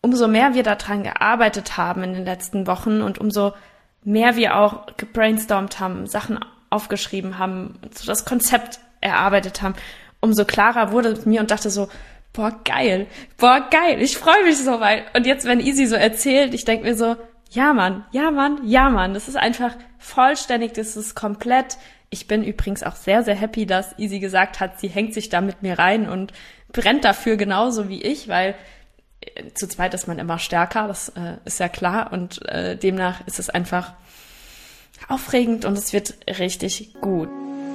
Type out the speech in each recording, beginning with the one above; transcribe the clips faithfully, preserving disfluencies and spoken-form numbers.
umso mehr wir daran gearbeitet haben in den letzten Wochen und umso mehr wir auch gebrainstormt haben, Sachen aufgeschrieben haben, so das Konzept erarbeitet haben, umso klarer wurde es mir und dachte so, boah, geil, boah, geil, ich freue mich so weit. Und jetzt, wenn Easy so erzählt, ich denke mir so, ja Mann, ja Mann, ja Mann, das ist einfach vollständig, das ist komplett. Ich bin übrigens auch sehr, sehr happy, dass Easy gesagt hat, sie hängt sich da mit mir rein und brennt dafür genauso wie ich, weil äh, zu zweit ist man immer stärker, das äh, ist ja klar und äh, demnach ist es einfach aufregend und es wird richtig gut.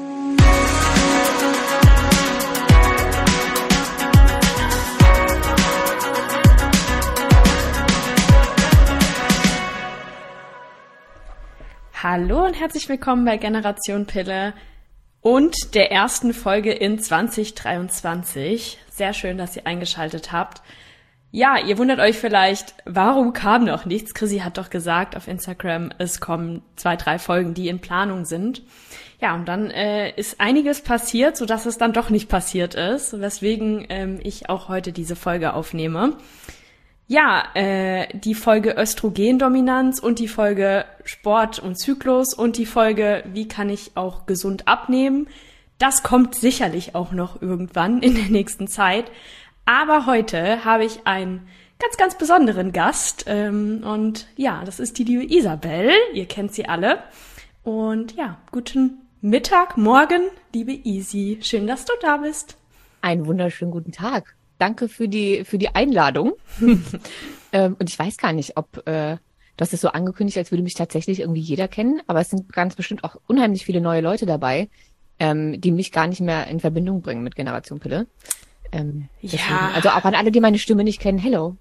Hallo und herzlich willkommen bei Generation Pille und der ersten Folge in zwanzig dreiundzwanzig. Sehr schön, dass ihr eingeschaltet habt. Ja, ihr wundert euch vielleicht, warum kam noch nichts? Chrissy hat doch gesagt auf Instagram, es kommen zwei, drei Folgen, die in Planung sind. Ja, und dann äh, ist einiges passiert, sodass es dann doch nicht passiert ist, weswegen ähm, ich auch heute diese Folge aufnehme. Ja, äh, die Folge Östrogendominanz und die Folge Sport und Zyklus und die Folge Wie kann ich auch gesund abnehmen? Das kommt sicherlich auch noch irgendwann in der nächsten Zeit. Aber heute habe ich einen ganz, ganz besonderen Gast. Ähm, und ja, das ist die liebe Isabel. Ihr kennt sie alle. Und ja, guten Mittag, morgen, liebe Isi. Schön, dass du da bist. Einen wunderschönen guten Tag. Danke für die für die Einladung. ähm, und ich weiß gar nicht, ob äh, du hast es so angekündigt, als würde mich tatsächlich irgendwie jeder kennen, aber es sind ganz bestimmt auch unheimlich viele neue Leute dabei, ähm, die mich gar nicht mehr in Verbindung bringen mit Generation Pille. Ähm, deswegen, ja. Also auch an alle, die meine Stimme nicht kennen, hello.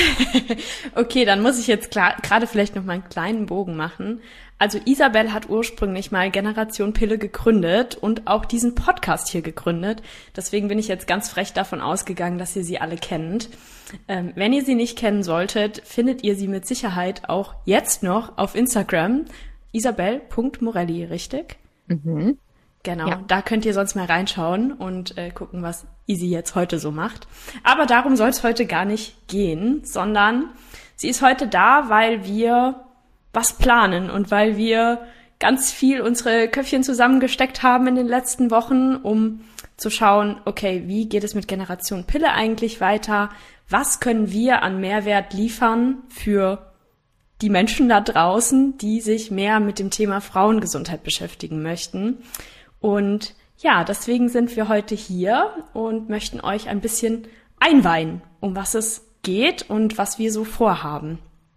Okay, dann muss ich jetzt gerade vielleicht noch mal einen kleinen Bogen machen. Also Isabel hat ursprünglich mal Generation Pille gegründet und auch diesen Podcast hier gegründet. Deswegen bin ich jetzt ganz frech davon ausgegangen, dass ihr sie alle kennt. Ähm, wenn ihr sie nicht kennen solltet, findet ihr sie mit Sicherheit auch jetzt noch auf Instagram. isabel punkt morelli, richtig? Mhm. Genau, ja. Da könnt ihr sonst mal reinschauen und äh, gucken, was Isi jetzt heute so macht. Aber darum soll es heute gar nicht gehen, sondern sie ist heute da, weil wir was planen und weil wir ganz viel unsere Köpfchen zusammengesteckt haben in den letzten Wochen, um zu schauen, okay, wie geht es mit Generation Pille eigentlich weiter? Was können wir an Mehrwert liefern für die Menschen da draußen, die sich mehr mit dem Thema Frauengesundheit beschäftigen möchten? Und ja, deswegen sind wir heute hier und möchten euch ein bisschen einweihen, um was es geht und was wir so vorhaben.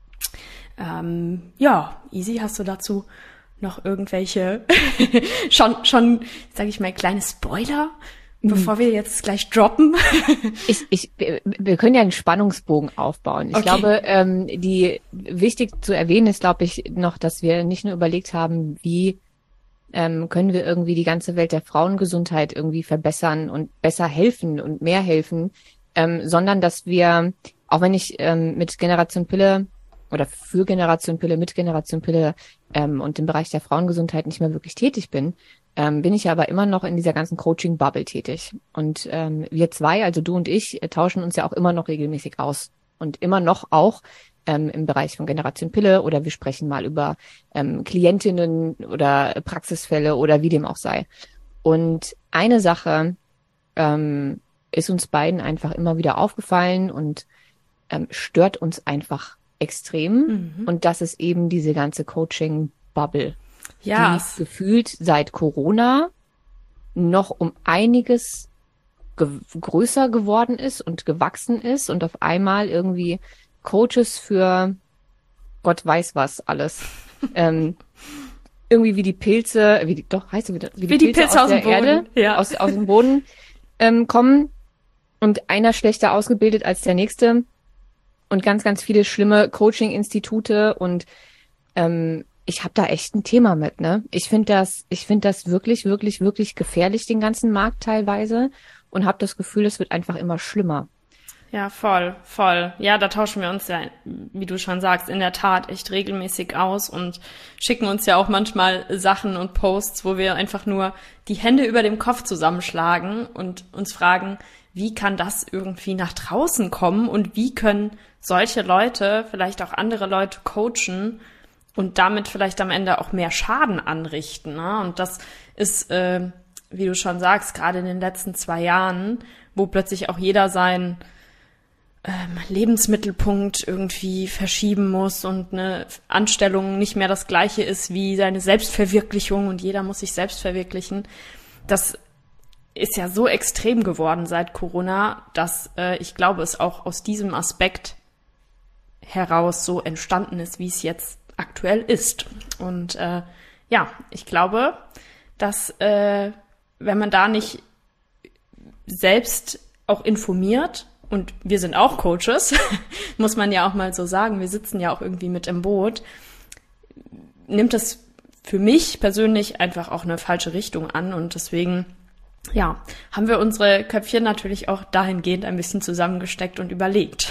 Ähm, ja, Isi, hast du dazu noch irgendwelche schon, schon, sage ich mal, kleine Spoiler, mhm. bevor wir jetzt gleich droppen? ich, ich, wir können ja einen Spannungsbogen aufbauen. Ich okay. glaube, ähm, die wichtig zu erwähnen ist, glaube ich, noch, dass wir nicht nur überlegt haben, wie ähm, können wir irgendwie die ganze Welt der Frauengesundheit irgendwie verbessern und besser helfen und mehr helfen, ähm, sondern dass wir, auch wenn ich ähm, mit Generation Pille oder für Generation Pille, mit Generation Pille ähm, und im Bereich der Frauengesundheit nicht mehr wirklich tätig bin, ähm, bin ich ja aber immer noch in dieser ganzen Coaching-Bubble tätig. Und ähm, wir zwei, also du und ich, äh, tauschen uns ja auch immer noch regelmäßig aus. Und immer noch auch ähm, im Bereich von Generation Pille oder wir sprechen mal über ähm, Klientinnen oder Praxisfälle oder wie dem auch sei. Und eine Sache ähm, ist uns beiden einfach immer wieder aufgefallen und ähm, stört uns einfach extrem. Mhm. Und das ist eben diese ganze Coaching-Bubble, ja, die gefühlt seit Corona noch um einiges ge- größer geworden ist und gewachsen ist und auf einmal irgendwie Coaches für Gott weiß was alles. ähm, irgendwie wie die Pilze, wie die, doch, heißt es wieder, wie, wie die, die Pilze, Pilze aus, aus der dem Boden. Erde, ja. aus, aus dem Boden ähm, kommen und einer schlechter ausgebildet als der nächste und ganz, ganz viele schlimme Coaching-Institute und ähm, ich habe da echt ein Thema mit, ne? Ich finde das, ich finde das wirklich, wirklich, wirklich gefährlich, den ganzen Markt teilweise und habe das Gefühl, es wird einfach immer schlimmer. Ja, voll, voll. Ja, da tauschen wir uns ja, wie du schon sagst, in der Tat echt regelmäßig aus und schicken uns ja auch manchmal Sachen und Posts, wo wir einfach nur die Hände über dem Kopf zusammenschlagen und uns fragen, wie kann das irgendwie nach draußen kommen und wie können solche Leute vielleicht auch andere Leute coachen und damit vielleicht am Ende auch mehr Schaden anrichten. Ne? Und das ist, äh, wie du schon sagst, gerade in den letzten zwei Jahren, wo plötzlich auch jeder seinen ähm, Lebensmittelpunkt irgendwie verschieben muss und eine Anstellung nicht mehr das Gleiche ist wie seine Selbstverwirklichung und jeder muss sich selbst verwirklichen. Das ist ja so extrem geworden seit Corona, dass äh, ich glaube, es auch aus diesem Aspekt heraus so entstanden ist, wie es jetzt aktuell ist. Und äh, ja, ich glaube, dass äh, wenn man da nicht selbst auch informiert, und wir sind auch Coaches, muss man ja auch mal so sagen, wir sitzen ja auch irgendwie mit im Boot, nimmt das für mich persönlich einfach auch eine falsche Richtung an und deswegen ja, haben wir unsere Köpfchen natürlich auch dahingehend ein bisschen zusammengesteckt und überlegt.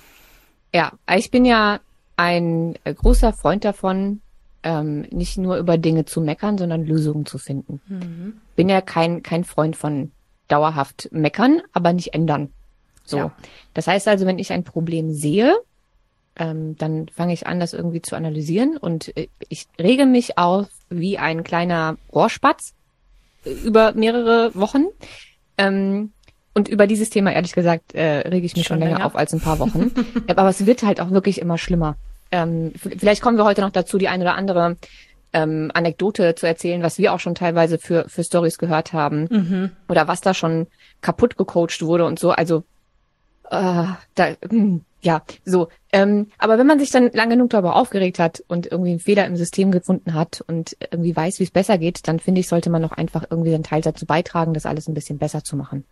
Ja, ich bin ja ein großer Freund davon, ähm, nicht nur über Dinge zu meckern, sondern Lösungen zu finden. Mhm. Bin ja kein kein Freund von dauerhaft meckern, aber nicht ändern. So, ja. Das heißt also, wenn ich ein Problem sehe, ähm, dann fange ich an, das irgendwie zu analysieren und äh, ich rege mich auf wie ein kleiner Rohrspatz über mehrere Wochen. Ähm, und über dieses Thema, ehrlich gesagt, äh, rege ich mich schon, schon länger, länger auf als ein paar Wochen. Aber es wird halt auch wirklich immer schlimmer. Ähm, vielleicht kommen wir heute noch dazu, die ein oder andere ähm, Anekdote zu erzählen, was wir auch schon teilweise für für Storys gehört haben. Mhm. Oder was da schon kaputt gecoacht wurde und so. Also, äh, da, mh, ja, so. Ähm, aber wenn man sich dann lang genug darüber aufgeregt hat und irgendwie einen Fehler im System gefunden hat und irgendwie weiß, wie es besser geht, dann finde ich, sollte man noch einfach irgendwie einen Teil dazu beitragen, das alles ein bisschen besser zu machen.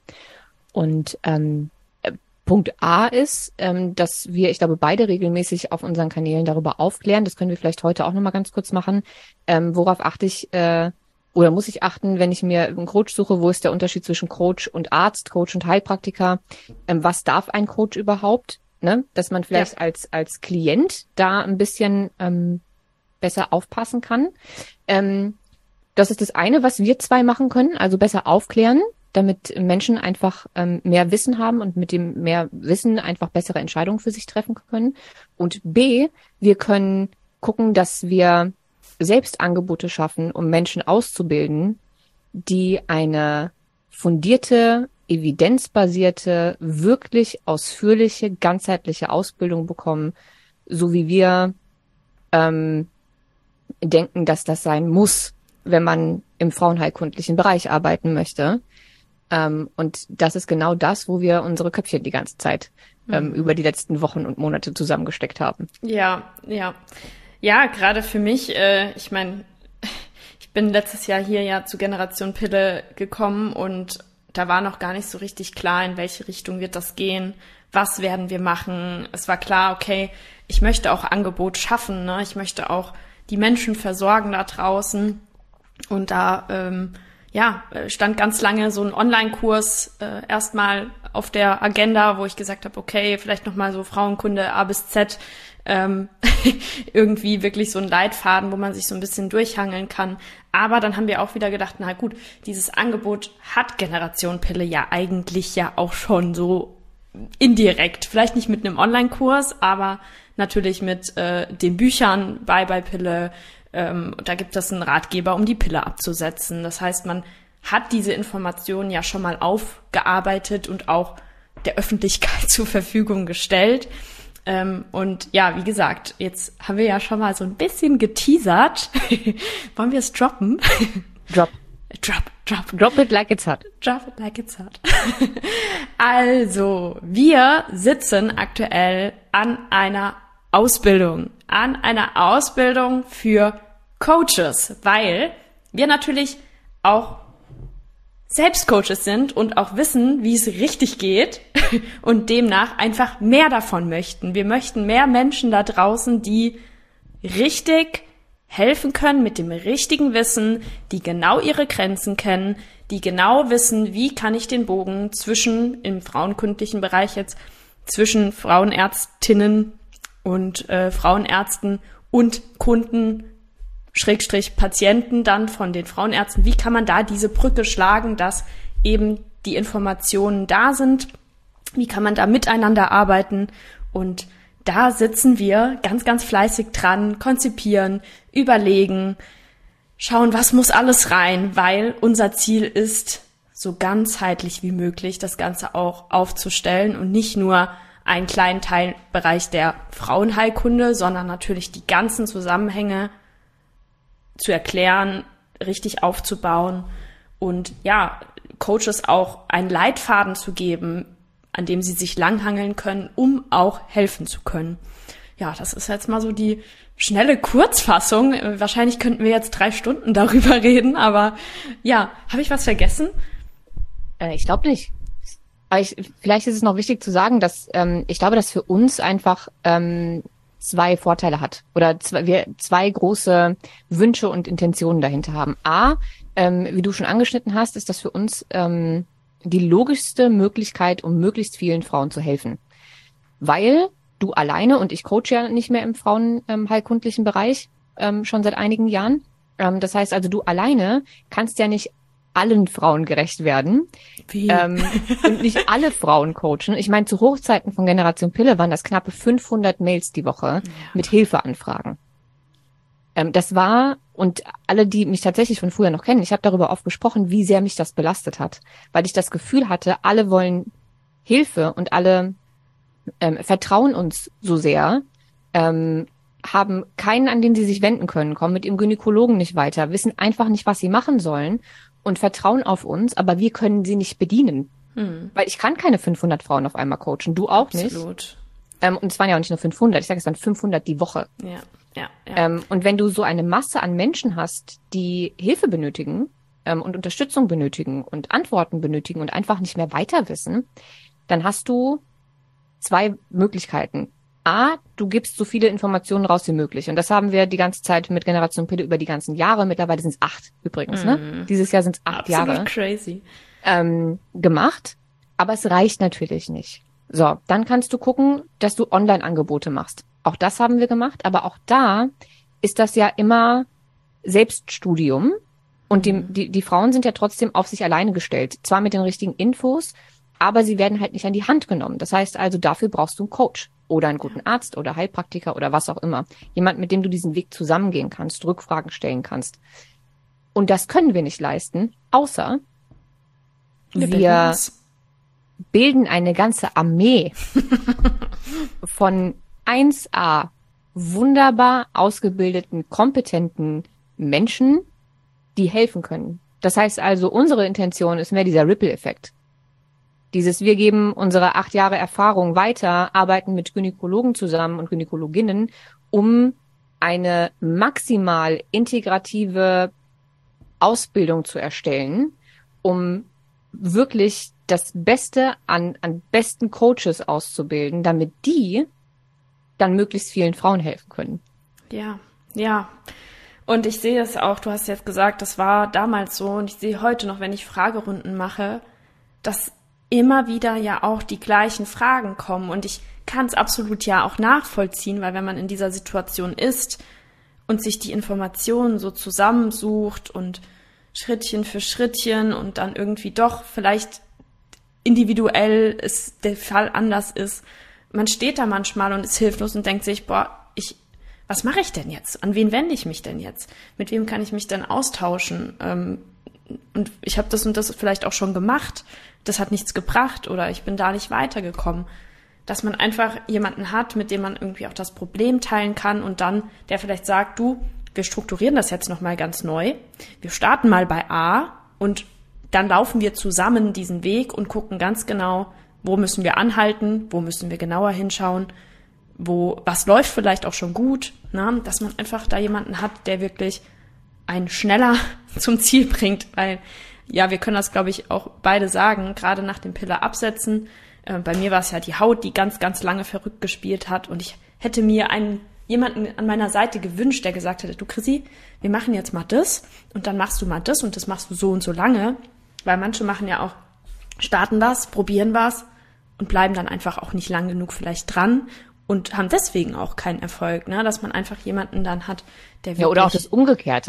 Und ähm, Punkt A ist, ähm, dass wir, ich glaube, beide regelmäßig auf unseren Kanälen darüber aufklären. Das können wir vielleicht heute auch nochmal ganz kurz machen. Ähm, worauf achte ich äh, oder muss ich achten, wenn ich mir einen Coach suche? Wo ist der Unterschied zwischen Coach und Arzt, Coach und Heilpraktiker? Ähm, was darf ein Coach überhaupt? Ne? Dass man vielleicht ja. als als Klient da ein bisschen ähm, besser aufpassen kann. Ähm, das ist das eine, was wir zwei machen können, also besser aufklären, damit Menschen einfach ähm, mehr Wissen haben und mit dem mehr Wissen einfach bessere Entscheidungen für sich treffen können. Und B, wir können gucken, dass wir selbst Angebote schaffen, um Menschen auszubilden, die eine fundierte, evidenzbasierte, wirklich ausführliche, ganzheitliche Ausbildung bekommen, so wie wir ähm, denken, dass das sein muss, wenn man im frauenheilkundlichen Bereich arbeiten möchte. Ähm, und das ist genau das, wo wir unsere Köpfchen die ganze Zeit ähm, mhm. über die letzten Wochen und Monate zusammengesteckt haben. Ja, ja. Ja, gerade für mich, äh, ich meine, ich bin letztes Jahr hier ja zu Generation Pille gekommen und da war noch gar nicht so richtig klar, in welche Richtung wird das gehen, was werden wir machen. Es war klar, okay, ich möchte auch Angebot schaffen, ne? Ich möchte auch die Menschen versorgen da draußen und da ähm, ja, stand ganz lange so ein Online-Kurs äh, erstmal auf der Agenda, wo ich gesagt habe, okay, vielleicht nochmal so Frauenkunde A bis Z, ähm, irgendwie wirklich so ein Leitfaden, wo man sich so ein bisschen durchhangeln kann. Aber dann haben wir auch wieder gedacht, na gut, dieses Angebot hat Generation Pille ja eigentlich ja auch schon so indirekt. Vielleicht nicht mit einem Online-Kurs, aber natürlich mit äh, den Büchern Bye Bye Pille. Ähm, da gibt es einen Ratgeber, um die Pille abzusetzen. Das heißt, man hat diese Informationen ja schon mal aufgearbeitet und auch der Öffentlichkeit zur Verfügung gestellt. Ähm, und ja, wie gesagt, jetzt haben wir ja schon mal so ein bisschen geteasert. Wollen wir es droppen? Drop. Drop, drop. Drop it like it's hot. Drop it like it's hot. Also, wir sitzen aktuell an einer Ausbildung. An einer Ausbildung für Coaches, weil wir natürlich auch selbst Coaches sind und auch wissen, wie es richtig geht und demnach einfach mehr davon möchten. Wir möchten mehr Menschen da draußen, die richtig helfen können mit dem richtigen Wissen, die genau ihre Grenzen kennen, die genau wissen, wie kann ich den Bogen zwischen, im frauenkundlichen Bereich jetzt, zwischen Frauenärztinnen und äh, Frauenärzten und Kunden, Schrägstrich Patienten dann von den Frauenärzten, wie kann man da diese Brücke schlagen, dass eben die Informationen da sind, wie kann man da miteinander arbeiten, und da sitzen wir ganz, ganz fleißig dran, konzipieren, überlegen, schauen, was muss alles rein, weil unser Ziel ist, so ganzheitlich wie möglich das Ganze auch aufzustellen und nicht nur einen kleinen Teilbereich der Frauenheilkunde, sondern natürlich die ganzen Zusammenhänge zu erklären, richtig aufzubauen und ja, Coaches auch einen Leitfaden zu geben, an dem sie sich langhangeln können, um auch helfen zu können. Ja, das ist jetzt mal so die schnelle Kurzfassung. Wahrscheinlich könnten wir jetzt drei Stunden darüber reden, aber ja, habe ich was vergessen? Äh, ich glaube nicht. Aber ich, vielleicht ist es noch wichtig zu sagen, dass ähm, ich glaube, dass für uns einfach ähm, zwei Vorteile hat oder zwei, wir zwei große Wünsche und Intentionen dahinter haben. A, ähm, wie du schon angeschnitten hast, ist das für uns ähm, die logischste Möglichkeit, um möglichst vielen Frauen zu helfen. Weil du alleine, und ich coache ja nicht mehr im frauenheilkundlichen Bereich ähm, schon seit einigen Jahren. Ähm, das heißt also, du alleine kannst ja nicht allen Frauen gerecht werden. Wie? Ähm, und nicht alle Frauen coachen. Ich meine, zu Hochzeiten von Generation Pille waren das knappe fünfhundert Mails die Woche ja. mit Hilfeanfragen. Ähm, das war, und alle, die mich tatsächlich von früher noch kennen, ich habe darüber oft gesprochen, wie sehr mich das belastet hat. Weil ich das Gefühl hatte, alle wollen Hilfe und alle ähm, vertrauen uns so sehr, ähm, haben keinen, an den sie sich wenden können, kommen mit ihrem Gynäkologen nicht weiter, wissen einfach nicht, was sie machen sollen und vertrauen auf uns, aber wir können sie nicht bedienen. Hm. Weil ich kann keine fünfhundert Frauen auf einmal coachen, du auch Absolut. nicht. Absolut. Ähm, und es waren ja auch nicht nur fünfhundert, ich sage, es waren fünfhundert die Woche. Ja, ja, ja. Ähm, und wenn du so eine Masse an Menschen hast, die Hilfe benötigen ähm, und Unterstützung benötigen und Antworten benötigen und einfach nicht mehr weiter wissen, dann hast du zwei Möglichkeiten. A, du gibst so viele Informationen raus wie möglich. Und das haben wir die ganze Zeit mit Generation Pille über die ganzen Jahre. Mittlerweile sind es acht übrigens. Mm. Ne? Dieses Jahr sind es acht Absolut Jahre. Crazy. Ähm, gemacht. Aber es reicht natürlich nicht. So, dann kannst du gucken, dass du Online-Angebote machst. Auch das haben wir gemacht. Aber auch da ist das ja immer Selbststudium. Und die, die, die Frauen sind ja trotzdem auf sich alleine gestellt. Zwar mit den richtigen Infos, aber sie werden halt nicht an die Hand genommen. Das heißt also, dafür brauchst du einen Coach oder einen guten Arzt oder Heilpraktiker oder was auch immer. Jemand, mit dem du diesen Weg zusammengehen kannst, Rückfragen stellen kannst. Und das können wir nicht leisten, außer wir, wir bilden eine ganze Armee von eins A wunderbar ausgebildeten, kompetenten Menschen, die helfen können. Das heißt also, unsere Intention ist mehr dieser Ripple-Effekt. Dieses, wir geben unsere acht Jahre Erfahrung weiter, arbeiten mit Gynäkologen zusammen und Gynäkologinnen, um eine maximal integrative Ausbildung zu erstellen, um wirklich das Beste an, an besten Coaches auszubilden, damit die dann möglichst vielen Frauen helfen können. Ja, ja. Und ich sehe es auch, du hast jetzt gesagt, das war damals so, und ich sehe heute noch, wenn ich Fragerunden mache, dass immer wieder ja auch die gleichen Fragen kommen, und ich kann es absolut ja auch nachvollziehen, weil wenn man in dieser Situation ist und sich die Informationen so zusammensucht und Schrittchen für Schrittchen und dann irgendwie doch vielleicht individuell ist der Fall anders ist, man steht da manchmal und ist hilflos und denkt sich, boah, ich, was mache ich denn jetzt? An wen wende ich mich denn jetzt? Mit wem kann ich mich denn austauschen? Ähm, und ich habe das und das vielleicht auch schon gemacht, das hat nichts gebracht oder ich bin da nicht weitergekommen. Dass man einfach jemanden hat, mit dem man irgendwie auch das Problem teilen kann und dann, der vielleicht sagt, du, wir strukturieren das jetzt nochmal ganz neu, wir starten mal bei A und dann laufen wir zusammen diesen Weg und gucken ganz genau, wo müssen wir anhalten, wo müssen wir genauer hinschauen, wo, was läuft vielleicht auch schon gut, ne? Dass man einfach da jemanden hat, der wirklich einen schneller zum Ziel bringt, weil, ja, wir können das, glaube ich, auch beide sagen, gerade nach dem Pille absetzen. Äh, bei mir war es ja die Haut, die ganz, ganz lange verrückt gespielt hat, und ich hätte mir einen jemanden an meiner Seite gewünscht, der gesagt hätte, du Chrissy, wir machen jetzt mal das und dann machst du mal das und das machst du so und so lange, weil manche machen ja auch, starten was, probieren was und bleiben dann einfach auch nicht lang genug vielleicht dran und haben deswegen auch keinen Erfolg, ne? Dass man einfach jemanden dann hat, der wirklich... Ja, oder auch das Umgekehrte.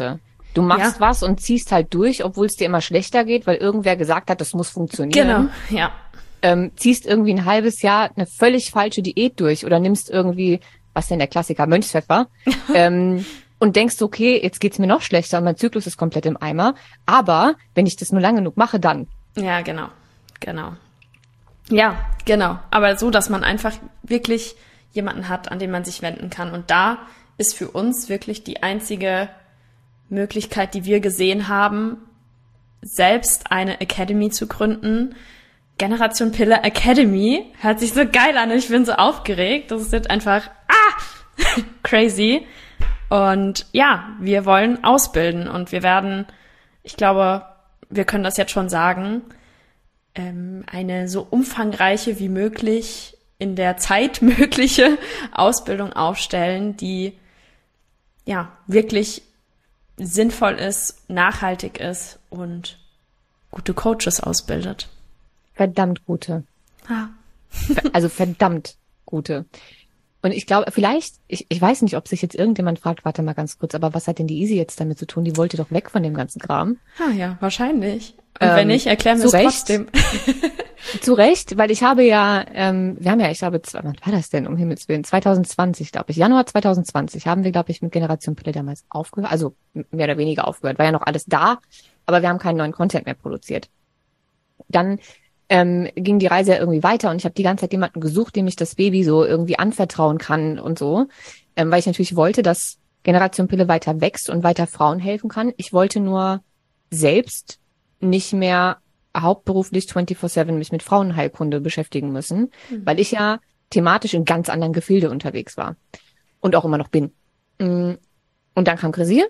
Du machst Ja. was und ziehst halt durch, obwohl es dir immer schlechter geht, weil irgendwer gesagt hat, das muss funktionieren. Genau, ja. Ähm, ziehst irgendwie ein halbes Jahr eine völlig falsche Diät durch oder nimmst irgendwie, was denn der Klassiker, Mönchspfeffer, ähm, und denkst, okay, jetzt geht's mir noch schlechter und mein Zyklus ist komplett im Eimer. Aber wenn ich das nur lang genug mache, dann. Ja, genau, genau. Ja, genau. Aber so, dass man einfach wirklich jemanden hat, an den man sich wenden kann. Und da ist für uns wirklich die einzige Möglichkeit, die wir gesehen haben, selbst eine Academy zu gründen. Generation Pille Academy. Hört sich so geil an. Ich bin so aufgeregt. Das ist einfach, ah, crazy. Und ja, wir wollen ausbilden und wir werden, ich glaube, wir können das jetzt schon sagen, ähm, eine so umfangreiche wie möglich in der Zeit mögliche Ausbildung aufstellen, die ja wirklich sinnvoll ist, nachhaltig ist und gute Coaches ausbildet. Verdammt gute. Ah. Also verdammt gute. Und ich glaube, vielleicht, ich, ich weiß nicht, ob sich jetzt irgendjemand fragt, warte mal ganz kurz, aber was hat denn die Easy jetzt damit zu tun? Die wollte doch weg von dem ganzen Kram. Ah ja, wahrscheinlich. Und Ähm, wenn nicht, erklären wir es Recht. trotzdem. Zu Recht, weil ich habe ja, ähm, wir haben ja, ich glaube, wann war das denn, um Himmels Willen? zwanzig zwanzig, glaube ich. Januar zwanzig zwanzig haben wir, glaube ich, mit Generation Pille damals aufgehört, also mehr oder weniger aufgehört. War ja noch alles da, aber wir haben keinen neuen Content mehr produziert. Dann ähm, ging die Reise ja irgendwie weiter und ich habe die ganze Zeit jemanden gesucht, dem ich das Baby so irgendwie anvertrauen kann und so, ähm, weil ich natürlich wollte, dass Generation Pille weiter wächst und weiter Frauen helfen kann. Ich wollte nur selbst nicht mehr hauptberuflich vierundzwanzig sieben mich mit Frauenheilkunde beschäftigen müssen, mhm. weil ich ja thematisch in ganz anderen Gefilde unterwegs war und auch immer noch bin. Und dann kam Krisier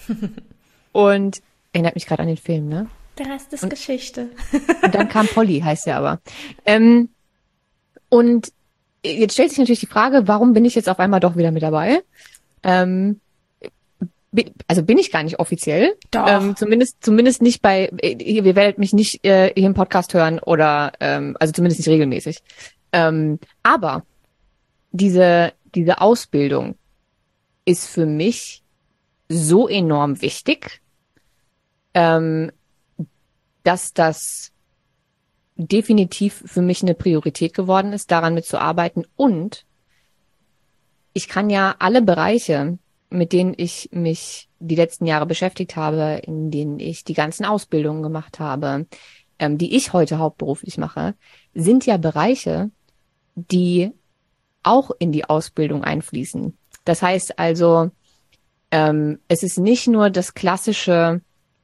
und erinnert mich gerade an den Film, ne? Der Rest ist und, Geschichte. Und dann kam Polly, heißt er aber. Ähm, und jetzt stellt sich natürlich die Frage, warum bin ich jetzt auf einmal doch wieder mit dabei? Ähm, Also bin ich gar nicht offiziell. Doch. Ähm, zumindest zumindest nicht bei, ihr werdet mich nicht äh, hier im Podcast hören oder, ähm, also zumindest nicht regelmäßig. Ähm, aber diese diese Ausbildung ist für mich so enorm wichtig, ähm, dass das definitiv für mich eine Priorität geworden ist, daran mitzuarbeiten. Und ich kann ja alle Bereiche, mit denen ich mich die letzten Jahre beschäftigt habe, in denen ich die ganzen Ausbildungen gemacht habe, ähm, die ich heute hauptberuflich mache, sind ja Bereiche, die auch in die Ausbildung einfließen. Das heißt also, ähm, es ist nicht nur das klassische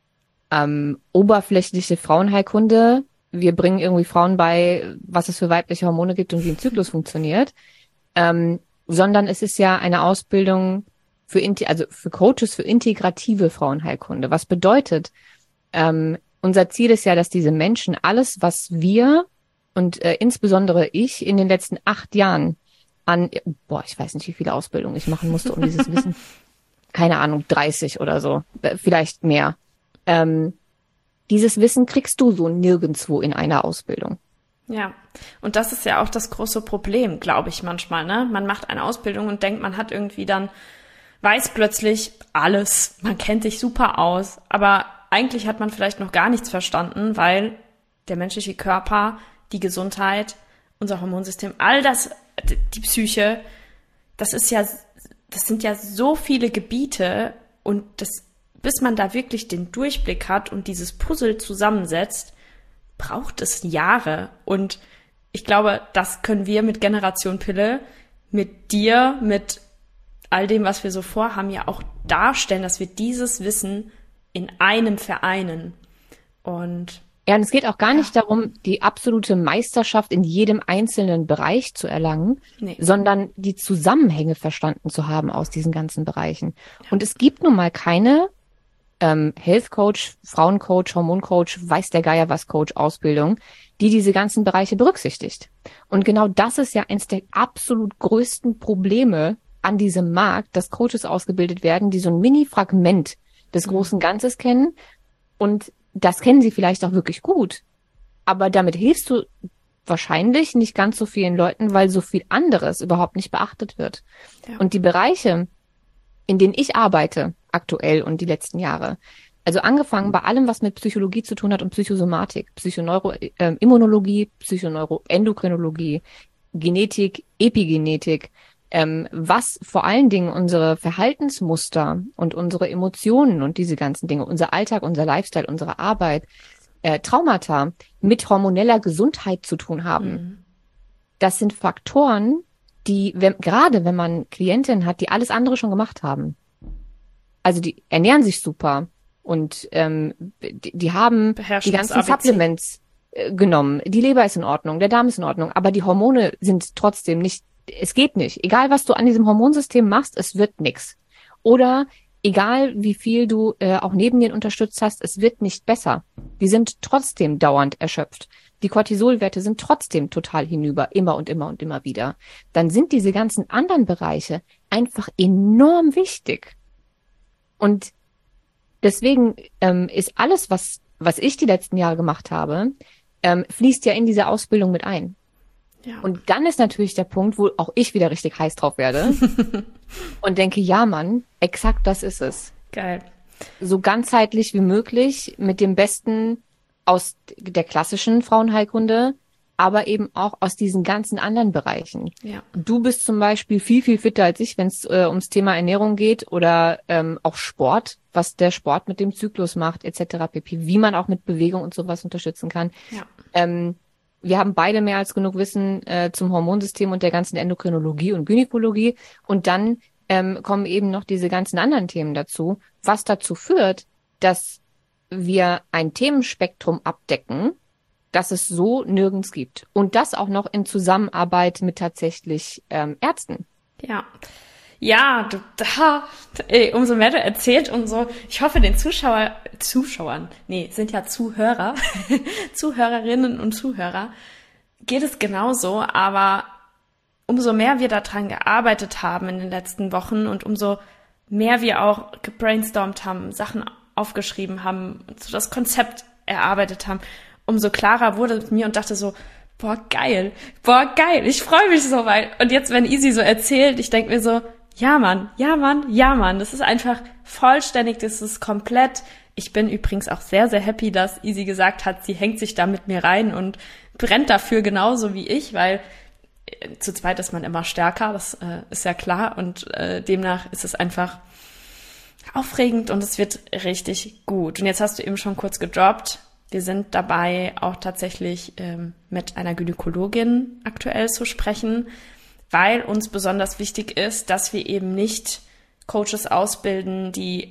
ähm, oberflächliche Frauenheilkunde. Wir bringen irgendwie Frauen bei, was es für weibliche Hormone gibt und wie ein Zyklus funktioniert, ähm, sondern es ist ja eine Ausbildung für also für Coaches für integrative Frauenheilkunde. Was bedeutet, ähm, unser Ziel ist ja, dass diese Menschen alles, was wir und äh, insbesondere ich in den letzten acht Jahren an, boah, ich weiß nicht, wie viele Ausbildungen ich machen musste, um dieses Wissen, keine Ahnung, dreißig oder so, äh, vielleicht mehr. Ähm, dieses Wissen kriegst du so nirgendwo in einer Ausbildung. Ja, und das ist ja auch das große Problem, glaube ich manchmal, ne? Man macht eine Ausbildung und denkt, man hat irgendwie dann weiß plötzlich alles, man kennt sich super aus, aber eigentlich hat man vielleicht noch gar nichts verstanden, weil der menschliche Körper, die Gesundheit, unser Hormonsystem, all das, die Psyche, das ist ja, das sind ja so viele Gebiete und das, bis man da wirklich den Durchblick hat und dieses Puzzle zusammensetzt, braucht es Jahre. Und ich glaube, das können wir mit Generation Pille, mit dir, mit all dem, was wir so vorhaben, ja auch darstellen, dass wir dieses Wissen in einem vereinen. Und ja, und es geht auch gar ja. nicht darum, die absolute Meisterschaft in jedem einzelnen Bereich zu erlangen, nee. sondern die Zusammenhänge verstanden zu haben aus diesen ganzen Bereichen. Ja. Und es gibt nun mal keine ähm, Health Coach, Frauencoach, Hormoncoach, weiß der Geier was Coach Ausbildung, die diese ganzen Bereiche berücksichtigt. Und genau das ist ja eines der absolut größten Probleme an diesem Markt, dass Coaches ausgebildet werden, die so ein Mini-Fragment des großen Ganzes kennen. Und das kennen sie vielleicht auch wirklich gut. Aber damit hilfst du wahrscheinlich nicht ganz so vielen Leuten, weil so viel anderes überhaupt nicht beachtet wird. Ja. Und die Bereiche, in denen ich arbeite, aktuell und die letzten Jahre. Also angefangen bei allem, was mit Psychologie zu tun hat und Psychosomatik, Psychoneuro, äh, Immunologie, Psychoneuroendokrinologie, Genetik, Epigenetik, ähm, was vor allen Dingen unsere Verhaltensmuster und unsere Emotionen und diese ganzen Dinge, unser Alltag, unser Lifestyle, unsere Arbeit, äh, Traumata mit hormoneller Gesundheit zu tun haben. Mhm. Das sind Faktoren, die, wenn, gerade wenn man Klientinnen hat, die alles andere schon gemacht haben. Also die ernähren sich super und ähm, die, die haben die ganzen Supplements äh, genommen. Die Leber ist in Ordnung, der Darm ist in Ordnung, aber die Hormone sind trotzdem nicht, es geht nicht. Egal, was du an diesem Hormonsystem machst, es wird nix. Oder egal, wie viel du äh, auch neben denen unterstützt hast, es wird nicht besser. Die sind trotzdem dauernd erschöpft. Die Cortisolwerte sind trotzdem total hinüber, immer und immer und immer wieder. Dann sind diese ganzen anderen Bereiche einfach enorm wichtig. Und deswegen ähm, ist alles, was was ich die letzten Jahre gemacht habe, ähm, fließt ja in diese Ausbildung mit ein. Ja. Und dann ist natürlich der Punkt, wo auch ich wieder richtig heiß drauf werde und denke, ja Mann, exakt das ist es. Geil. So ganzheitlich wie möglich, mit dem Besten aus der klassischen Frauenheilkunde, aber eben auch aus diesen ganzen anderen Bereichen. Ja. Du bist zum Beispiel viel, viel fitter als ich, wenn es äh, ums Thema Ernährung geht oder ähm, auch Sport, was der Sport mit dem Zyklus macht, et cetera pp., wie man auch mit Bewegung und sowas unterstützen kann. Ja. Ähm, wir haben beide mehr als genug Wissen äh, zum Hormonsystem und der ganzen Endokrinologie und Gynäkologie. Und dann ähm, kommen eben noch diese ganzen anderen Themen dazu, was dazu führt, dass wir ein Themenspektrum abdecken, das es so nirgends gibt. Und das auch noch in Zusammenarbeit mit tatsächlich ähm, Ärzten. Ja. Ja, du, da, ey, umso mehr du erzählt, umso, ich hoffe, den Zuschauer, Zuschauern, nee, sind ja Zuhörer, Zuhörerinnen und Zuhörer, geht es genauso, aber umso mehr wir daran gearbeitet haben in den letzten Wochen und umso mehr wir auch gebrainstormt haben, Sachen aufgeschrieben haben, so das Konzept erarbeitet haben, umso klarer wurde es mir und dachte so, boah, geil, boah, geil, ich freue mich so weit. Und jetzt, wenn Easy so erzählt, ich denke mir so, ja Mann, ja Mann, ja Mann, das ist einfach vollständig, das ist komplett. Ich bin übrigens auch sehr, sehr happy, dass Easy gesagt hat, sie hängt sich da mit mir rein und brennt dafür genauso wie ich, weil äh, zu zweit ist man immer stärker, das äh, ist ja klar und äh, demnach ist es einfach aufregend und es wird richtig gut. Und jetzt hast du eben schon kurz gedroppt, wir sind dabei, auch tatsächlich ähm, mit einer Gynäkologin aktuell zu sprechen, weil uns besonders wichtig ist, dass wir eben nicht Coaches ausbilden, die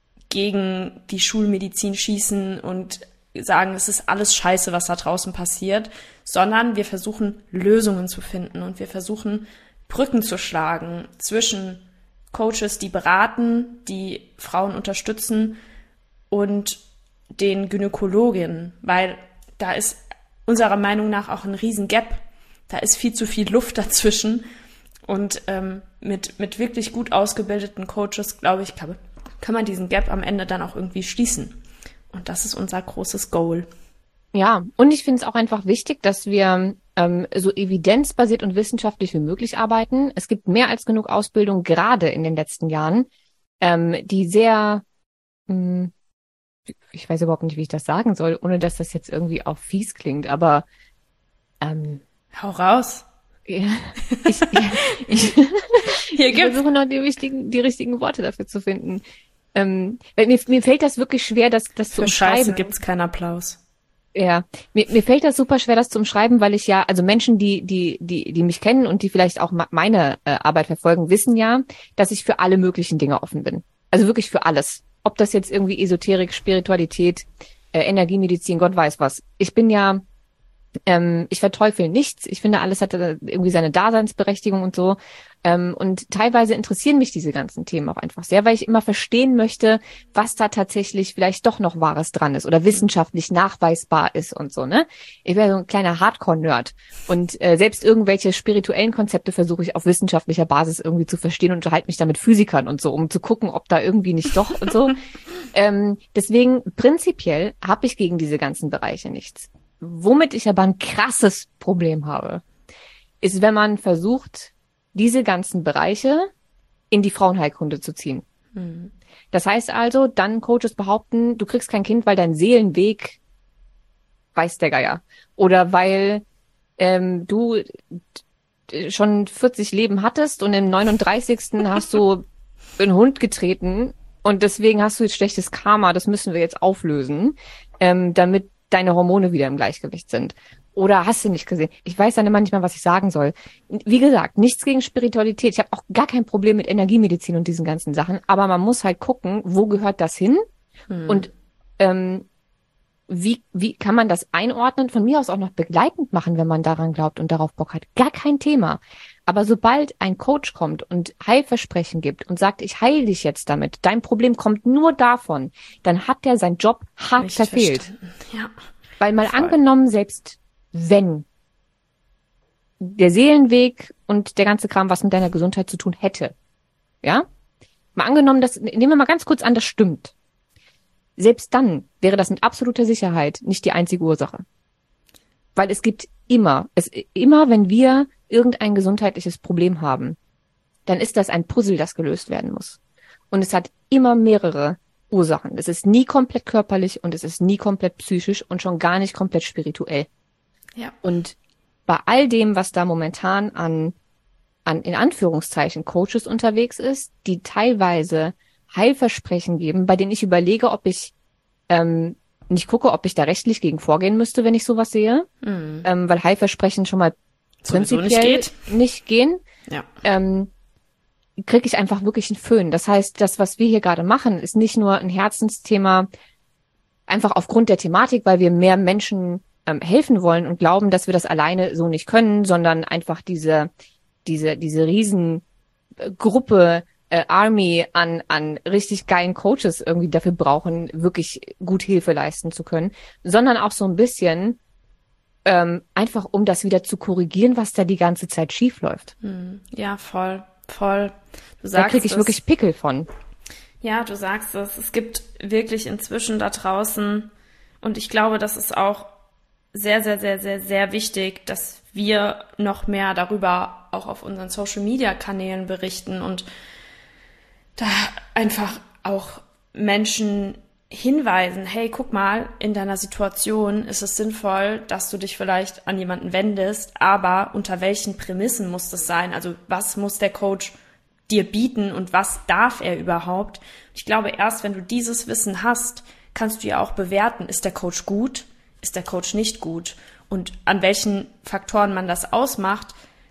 gegen die Schulmedizin schießen und sagen, es ist alles scheiße, was da draußen passiert, sondern wir versuchen, Lösungen zu finden und wir versuchen, Brücken zu schlagen zwischen Coaches, die beraten, die Frauen unterstützen und den Gynäkologinnen, weil da ist unserer Meinung nach auch ein riesen Gap. Da ist viel zu viel Luft dazwischen und ähm, mit mit wirklich gut ausgebildeten Coaches, glaube ich, kann, kann man diesen Gap am Ende dann auch irgendwie schließen. Und das ist unser großes Goal. Ja, und ich finde es auch einfach wichtig, dass wir ähm, so evidenzbasiert und wissenschaftlich wie möglich arbeiten. Es gibt mehr als genug Ausbildung, gerade in den letzten Jahren, ähm, die sehr, mh, ich weiß überhaupt nicht, wie ich das sagen soll, ohne dass das jetzt irgendwie auch fies klingt, aber ähm, hau raus. Ja, ich, ich, Hier ich versuche noch die richtigen, die richtigen Worte dafür zu finden. Ähm, weil mir, mir fällt das wirklich schwer, das, das zu umschreiben. Für Scheiße gibt's keinen Applaus. Ja, mir, mir fällt das super schwer, das zu umschreiben, weil ich ja, also Menschen, die, die, die, die mich kennen und die vielleicht auch meine äh, Arbeit verfolgen, wissen ja, dass ich für alle möglichen Dinge offen bin. Also wirklich für alles. Ob das jetzt irgendwie Esoterik, Spiritualität, äh, Energiemedizin, Gott weiß was. Ich bin ja, ähm, ich verteufel nichts. Ich finde, alles hat irgendwie seine Daseinsberechtigung und so. Ähm, und teilweise interessieren mich diese ganzen Themen auch einfach sehr, weil ich immer verstehen möchte, was da tatsächlich vielleicht doch noch Wahres dran ist oder wissenschaftlich nachweisbar ist und so, ne? Ich bin ja so ein kleiner Hardcore-Nerd und äh, selbst irgendwelche spirituellen Konzepte versuche ich auf wissenschaftlicher Basis irgendwie zu verstehen und unterhalte mich da mit Physikern und so, um zu gucken, ob da irgendwie nicht doch und so. ähm, deswegen prinzipiell habe ich gegen diese ganzen Bereiche nichts. Womit ich aber ein krasses Problem habe, ist, wenn man versucht, diese ganzen Bereiche in die Frauenheilkunde zu ziehen. Mhm. Das heißt also, dann Coaches behaupten, du kriegst kein Kind, weil dein Seelenweg weiß der Geier. Oder weil ähm, du schon vierzig Leben hattest und im neununddreißigsten hast du einen Hund getreten und deswegen hast du jetzt schlechtes Karma, das müssen wir jetzt auflösen, ähm, damit deine Hormone wieder im Gleichgewicht sind. Oder hast du nicht gesehen? Ich weiß dann immer nicht mehr, was ich sagen soll. Wie gesagt, nichts gegen Spiritualität. Ich habe auch gar kein Problem mit Energiemedizin und diesen ganzen Sachen, aber man muss halt gucken, wo gehört das hin hm. und ähm, Wie, wie kann man das einordnen? Von mir aus auch noch begleitend machen, wenn man daran glaubt und darauf Bock hat. Gar kein Thema. Aber sobald ein Coach kommt und Heilversprechen gibt und sagt, ich heile dich jetzt damit, dein Problem kommt nur davon, dann hat der seinen Job hart Nicht verfehlt. verstanden. Ja. Weil mal Voll. angenommen, selbst wenn der Seelenweg und der ganze Kram was mit deiner Gesundheit zu tun hätte, ja? Mal angenommen, das, nehmen wir mal ganz kurz an, das stimmt. Selbst dann wäre das mit absoluter Sicherheit nicht die einzige Ursache. Weil es gibt immer, es, immer wenn wir irgendein gesundheitliches Problem haben, dann ist das ein Puzzle, das gelöst werden muss. Und es hat immer mehrere Ursachen. Es ist nie komplett körperlich und es ist nie komplett psychisch und schon gar nicht komplett spirituell. Ja. Und bei all dem, was da momentan an, an, in Anführungszeichen, Coaches unterwegs ist, die teilweise Heilversprechen geben, bei denen ich überlege, ob ich ähm, nicht gucke, ob ich da rechtlich gegen vorgehen müsste, wenn ich sowas sehe, mhm. ähm, weil Heilversprechen schon mal Sowieso prinzipiell nicht, geht. nicht gehen, ja. ähm, kriege ich einfach wirklich einen Föhn. Das heißt, das, was wir hier gerade machen, ist nicht nur ein Herzensthema, einfach aufgrund der Thematik, weil wir mehr Menschen ähm, helfen wollen und glauben, dass wir das alleine so nicht können, sondern einfach diese diese diese Riesengruppe Äh, Army an an richtig geilen Coaches irgendwie dafür brauchen, wirklich gut Hilfe leisten zu können, sondern auch so ein bisschen ähm, einfach, um das wieder zu korrigieren, was da die ganze Zeit schief läuft. Ja, voll, voll. Du sagst, da kriege ich es, wirklich Pickel von. Ja, du sagst es. Es gibt wirklich inzwischen da draußen, und ich glaube, das ist auch sehr, sehr, sehr, sehr, sehr wichtig, dass wir noch mehr darüber auch auf unseren Social-Media-Kanälen berichten und da einfach auch Menschen hinweisen, hey, guck mal, in deiner Situation ist es sinnvoll, dass du dich vielleicht an jemanden wendest, aber unter welchen Prämissen muss das sein? Also was muss der Coach dir bieten und was darf er überhaupt? Ich glaube, erst wenn du dieses Wissen hast, kannst du ja auch bewerten, ist der Coach gut, ist der Coach nicht gut und an welchen Faktoren man das ausmacht.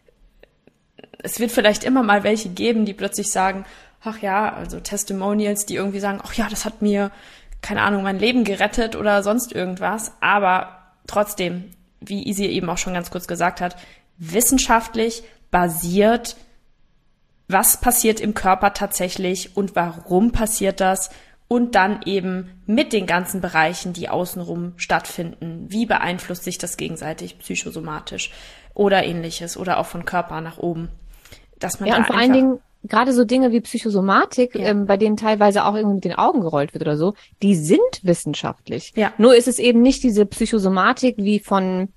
Es wird vielleicht immer mal welche geben, die plötzlich sagen, ach ja, also Testimonials, die irgendwie sagen, ach ja, das hat mir, keine Ahnung, mein Leben gerettet oder sonst irgendwas. Aber trotzdem, wie Isi eben auch schon ganz kurz gesagt hat, wissenschaftlich basiert, was passiert im Körper tatsächlich und warum passiert das und dann eben mit den ganzen Bereichen, die außenrum stattfinden. Wie beeinflusst sich das gegenseitig psychosomatisch oder ähnliches oder auch von Körper nach oben. Dass man ja, da und vor allen Dingen gerade so Dinge wie Psychosomatik, ja. ähm, bei denen teilweise auch irgendwie mit den Augen gerollt wird oder so, die sind wissenschaftlich. Ja. Nur ist es eben nicht diese Psychosomatik wie von,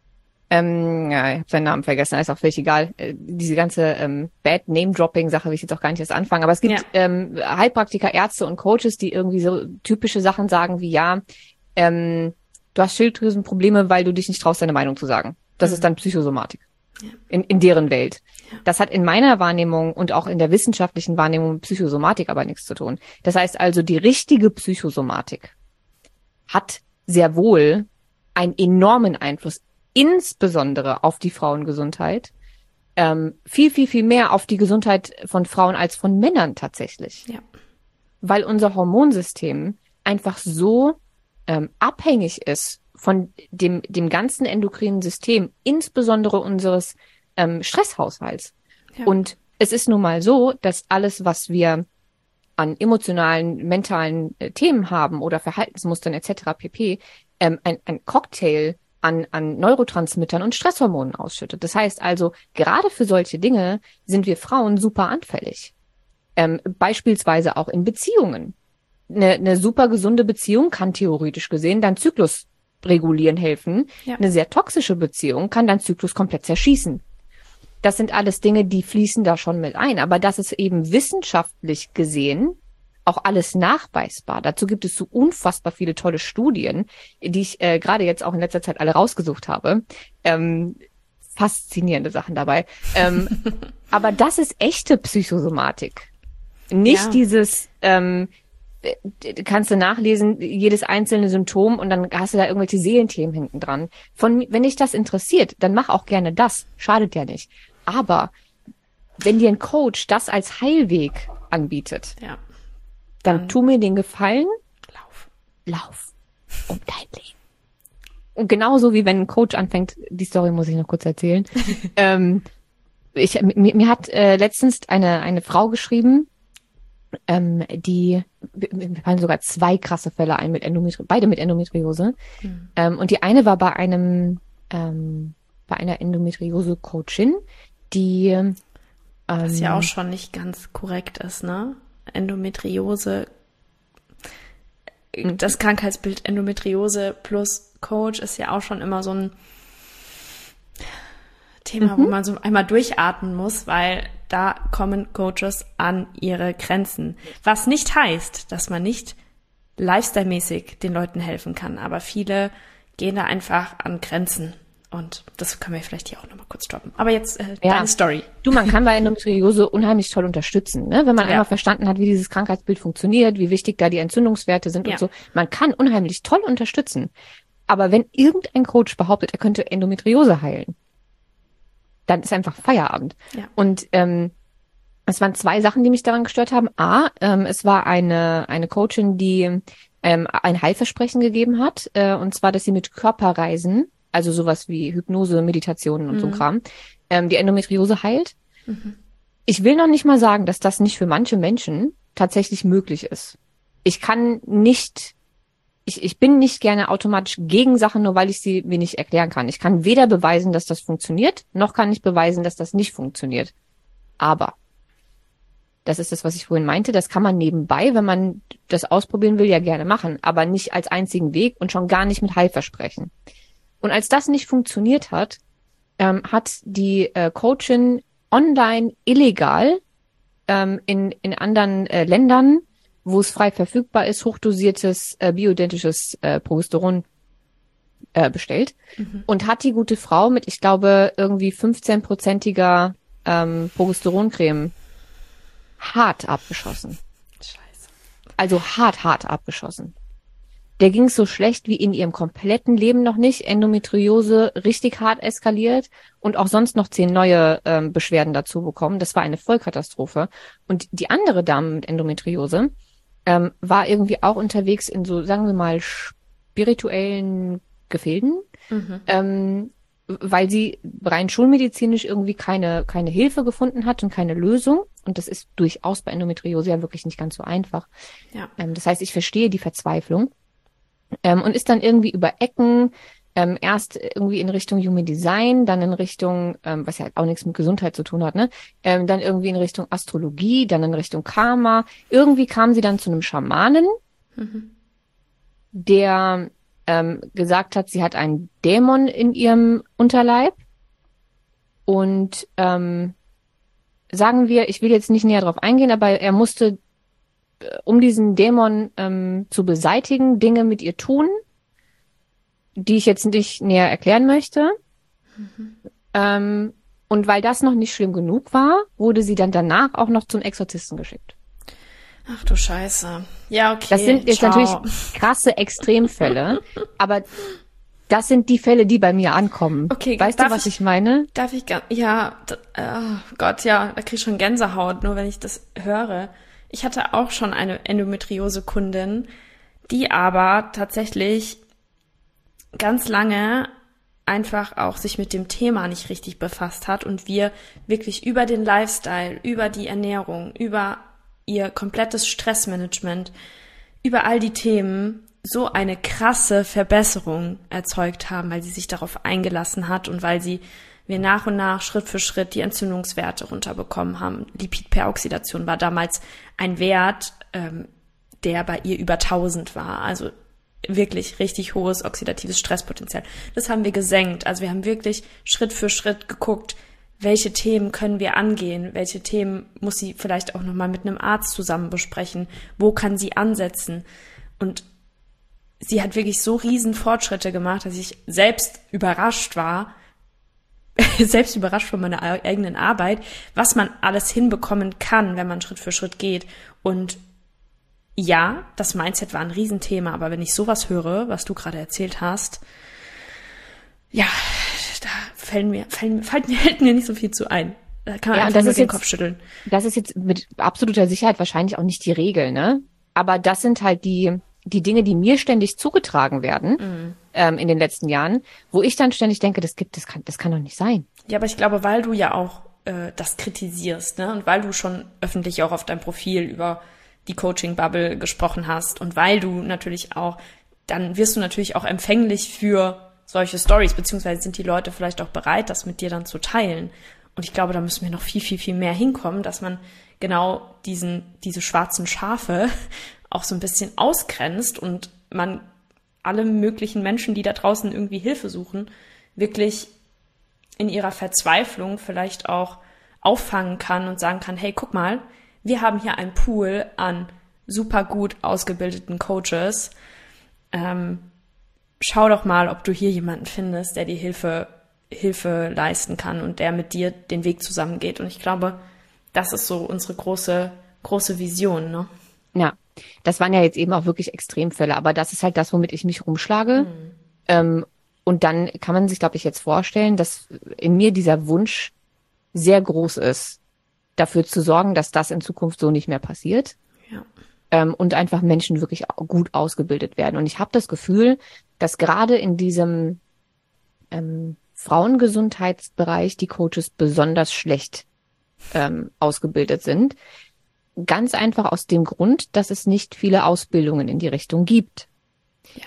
ähm, ja, ich habe seinen Namen vergessen, ist auch völlig egal, äh, diese ganze ähm, Bad-Name-Dropping-Sache will ich jetzt auch gar nicht erst anfangen, aber es gibt ja. ähm, Heilpraktiker, Ärzte und Coaches, die irgendwie so typische Sachen sagen wie, ja, ähm, du hast Schilddrüsenprobleme, weil du dich nicht traust, deine Meinung zu sagen. Das mhm. ist dann Psychosomatik. Ja. In, in deren Welt. Ja. Das hat in meiner Wahrnehmung und auch in der wissenschaftlichen Wahrnehmung mit Psychosomatik aber nichts zu tun. Das heißt also, die richtige Psychosomatik hat sehr wohl einen enormen Einfluss, insbesondere auf die Frauengesundheit, ähm, viel, viel, viel mehr auf die Gesundheit von Frauen als von Männern tatsächlich. Ja. Weil unser Hormonsystem einfach so ähm, abhängig ist von dem dem ganzen endokrinen System, insbesondere unseres ähm, Stresshaushalts. Ja. Und es ist nun mal so, dass alles, was wir an emotionalen, mentalen äh, Themen haben oder Verhaltensmustern et cetera pp. Ähm, ein, ein Cocktail an, an Neurotransmittern und Stresshormonen ausschüttet. Das heißt also, gerade für solche Dinge sind wir Frauen super anfällig. Ähm, beispielsweise auch in Beziehungen. Eine, eine super gesunde Beziehung kann theoretisch gesehen deinen Zyklus regulieren helfen. Ja. Eine sehr toxische Beziehung kann deinen Zyklus komplett zerschießen. Das sind alles Dinge, die fließen da schon mit ein. Aber das ist eben wissenschaftlich gesehen auch alles nachweisbar. Dazu gibt es so unfassbar viele tolle Studien, die ich äh, gerade jetzt auch in letzter Zeit alle rausgesucht habe. Ähm, faszinierende Sachen dabei. Ähm, aber das ist echte Psychosomatik. Nicht ja. dieses, ähm, kannst du nachlesen, jedes einzelne Symptom und dann hast du da irgendwelche Seelenthemen hinten dran. Von, wenn dich das interessiert, dann mach auch gerne das. Schadet ja nicht. Aber wenn dir ein Coach das als Heilweg anbietet, ja. dann, dann tu mir den Gefallen, lauf. Lauf um dein Leben. Und genauso wie wenn ein Coach anfängt, die Story muss ich noch kurz erzählen. ähm, ich, mir, mir hat äh, letztens eine eine Frau geschrieben, ähm, die, mir fallen sogar zwei krasse Fälle ein mit Endometri- beide mit Endometriose. Mhm. Ähm, und die eine war bei einem, ähm, bei einer Endometriose-Coachin, die, ähm, was ja auch schon nicht ganz korrekt ist, ne? Endometriose, das Krankheitsbild Endometriose plus Coach ist ja auch schon immer so ein Thema, mhm. wo man so einmal durchatmen muss, weil da kommen Coaches an ihre Grenzen. Was nicht heißt, dass man nicht lifestyle-mäßig den Leuten helfen kann, aber viele gehen da einfach an Grenzen. Und das können wir vielleicht hier auch nochmal kurz droppen. Aber jetzt äh, ja. deine Story. Du, man kann bei Endometriose unheimlich toll unterstützen, ne? Wenn man ja. einmal verstanden hat, wie dieses Krankheitsbild funktioniert, wie wichtig da die Entzündungswerte sind ja. und so. Man kann unheimlich toll unterstützen. Aber wenn irgendein Coach behauptet, er könnte Endometriose heilen, dann ist einfach Feierabend. Ja. Und ähm, es waren zwei Sachen, die mich daran gestört haben. A, ähm, es war eine eine Coachin, die ähm, ein Heilversprechen gegeben hat, äh, und zwar, dass sie mit Körperreisen, also sowas wie Hypnose, Meditationen und mhm. so ein Kram, ähm, die Endometriose heilt. Mhm. Ich will noch nicht mal sagen, dass das nicht für manche Menschen tatsächlich möglich ist. Ich kann nicht Ich, ich bin nicht gerne automatisch gegen Sachen, nur weil ich sie mir nicht erklären kann. Ich kann weder beweisen, dass das funktioniert, noch kann ich beweisen, dass das nicht funktioniert. Aber, das ist das, was ich vorhin meinte, das kann man nebenbei, wenn man das ausprobieren will, ja gerne machen, aber nicht als einzigen Weg und schon gar nicht mit Heilversprechen. Und als das nicht funktioniert hat, ähm, hat die äh, Coachin online illegal ähm, in, in anderen äh, Ländern, wo es frei verfügbar ist, hochdosiertes äh, bioidentisches äh, Progesteron äh, bestellt mhm. und hat die gute Frau mit, ich glaube, irgendwie fünfzehn-prozentiger ähm, Progesteroncreme hart abgeschossen. Scheiße. Also hart, hart abgeschossen. Der ging so schlecht wie in ihrem kompletten Leben noch nicht. Endometriose richtig hart eskaliert und auch sonst noch zehn neue ähm, Beschwerden dazu bekommen. Das war eine Vollkatastrophe. Und die andere Dame mit Endometriose ähm, war irgendwie auch unterwegs in so, sagen wir mal, spirituellen Gefilden, mhm. ähm, weil sie rein schulmedizinisch irgendwie keine keine Hilfe gefunden hat und keine Lösung. Und das ist durchaus bei Endometriose ja wirklich nicht ganz so einfach. Ja. Ähm, das heißt, ich verstehe die Verzweiflung. Ähm, und ist dann irgendwie über Ecken, ähm, erst irgendwie in Richtung Human Design, dann in Richtung, ähm, was ja auch nichts mit Gesundheit zu tun hat, ne, ähm, dann irgendwie in Richtung Astrologie, dann in Richtung Karma. Irgendwie kam sie dann zu einem Schamanen, mhm. der ähm, gesagt hat, sie hat einen Dämon in ihrem Unterleib. Und ähm, sagen wir, ich will jetzt nicht näher drauf eingehen, aber er musste, um diesen Dämon ähm, zu beseitigen, Dinge mit ihr tun, die ich jetzt nicht näher erklären möchte. Mhm. Ähm, und weil das noch nicht schlimm genug war, wurde sie dann danach auch noch zum Exorzisten geschickt. Ach du Scheiße. Ja, okay. Das sind jetzt Ciao. natürlich krasse Extremfälle, aber das sind die Fälle, die bei mir ankommen. Okay, weißt du, was ich, ich meine? Darf ich gar, ja, d- oh Gott, ja, da krieg ich schon Gänsehaut, nur wenn ich das höre. Ich hatte auch schon eine Endometriose-Kundin, die aber tatsächlich ganz lange einfach auch sich mit dem Thema nicht richtig befasst hat und wir wirklich über den Lifestyle, über die Ernährung, über ihr komplettes Stressmanagement, über all die Themen so eine krasse Verbesserung erzeugt haben, weil sie sich darauf eingelassen hat und weil sie wir nach und nach Schritt für Schritt die Entzündungswerte runterbekommen haben. Lipidperoxidation war damals ein Wert, ähm, der bei ihr über tausend war. Also wirklich richtig hohes oxidatives Stresspotenzial. Das haben wir gesenkt. Also wir haben wirklich Schritt für Schritt geguckt, welche Themen können wir angehen, welche Themen muss sie vielleicht auch nochmal mit einem Arzt zusammen besprechen, wo kann sie ansetzen. Und sie hat wirklich so riesen Fortschritte gemacht, dass ich selbst überrascht war, selbst überrascht von meiner eigenen Arbeit, was man alles hinbekommen kann, wenn man Schritt für Schritt geht. Und ja, das Mindset war ein Riesenthema, aber wenn ich sowas höre, was du gerade erzählt hast, ja, da fallen mir, fallen, fallen mir, fällt mir nicht so viel zu ein. Da kann man ja, einfach nur den jetzt, Kopf schütteln. Das ist jetzt mit absoluter Sicherheit wahrscheinlich auch nicht die Regel, ne? Aber das sind halt die, die Dinge, die mir ständig zugetragen werden, mhm. ähm, in den letzten Jahren, wo ich dann ständig denke, das gibt, das kann, das kann doch nicht sein. Ja, aber ich glaube, weil du ja auch äh, das kritisierst, ne? Und weil du schon öffentlich auch auf deinem Profil über die Coaching-Bubble gesprochen hast und weil du natürlich auch, dann wirst du natürlich auch empfänglich für solche Stories, beziehungsweise sind die Leute vielleicht auch bereit, das mit dir dann zu teilen. Und ich glaube, da müssen wir noch viel, viel, viel mehr hinkommen, dass man genau diesen, diese schwarzen Schafe auch so ein bisschen ausgrenzt und man alle möglichen Menschen, die da draußen irgendwie Hilfe suchen, wirklich in ihrer Verzweiflung vielleicht auch auffangen kann und sagen kann, hey, guck mal, wir haben hier einen Pool an super gut ausgebildeten Coaches. Ähm, schau doch mal, ob du hier jemanden findest, der dir Hilfe, Hilfe leisten kann und der mit dir den Weg zusammengeht. Und ich glaube, das ist so unsere große, große Vision, ne? Ja, das waren ja jetzt eben auch wirklich Extremfälle, aber das ist halt das, womit ich mich rumschlage. Mhm. Ähm, und dann kann man sich, glaube ich, jetzt vorstellen, dass in mir dieser Wunsch sehr groß ist, dafür zu sorgen, dass das in Zukunft so nicht mehr passiert. Ja. Ähm, und einfach Menschen wirklich gut ausgebildet werden. Und ich habe das Gefühl, dass gerade in diesem ähm, Frauengesundheitsbereich die Coaches besonders schlecht ähm, ausgebildet sind. Ganz einfach aus dem Grund, dass es nicht viele Ausbildungen in die Richtung gibt. Ja.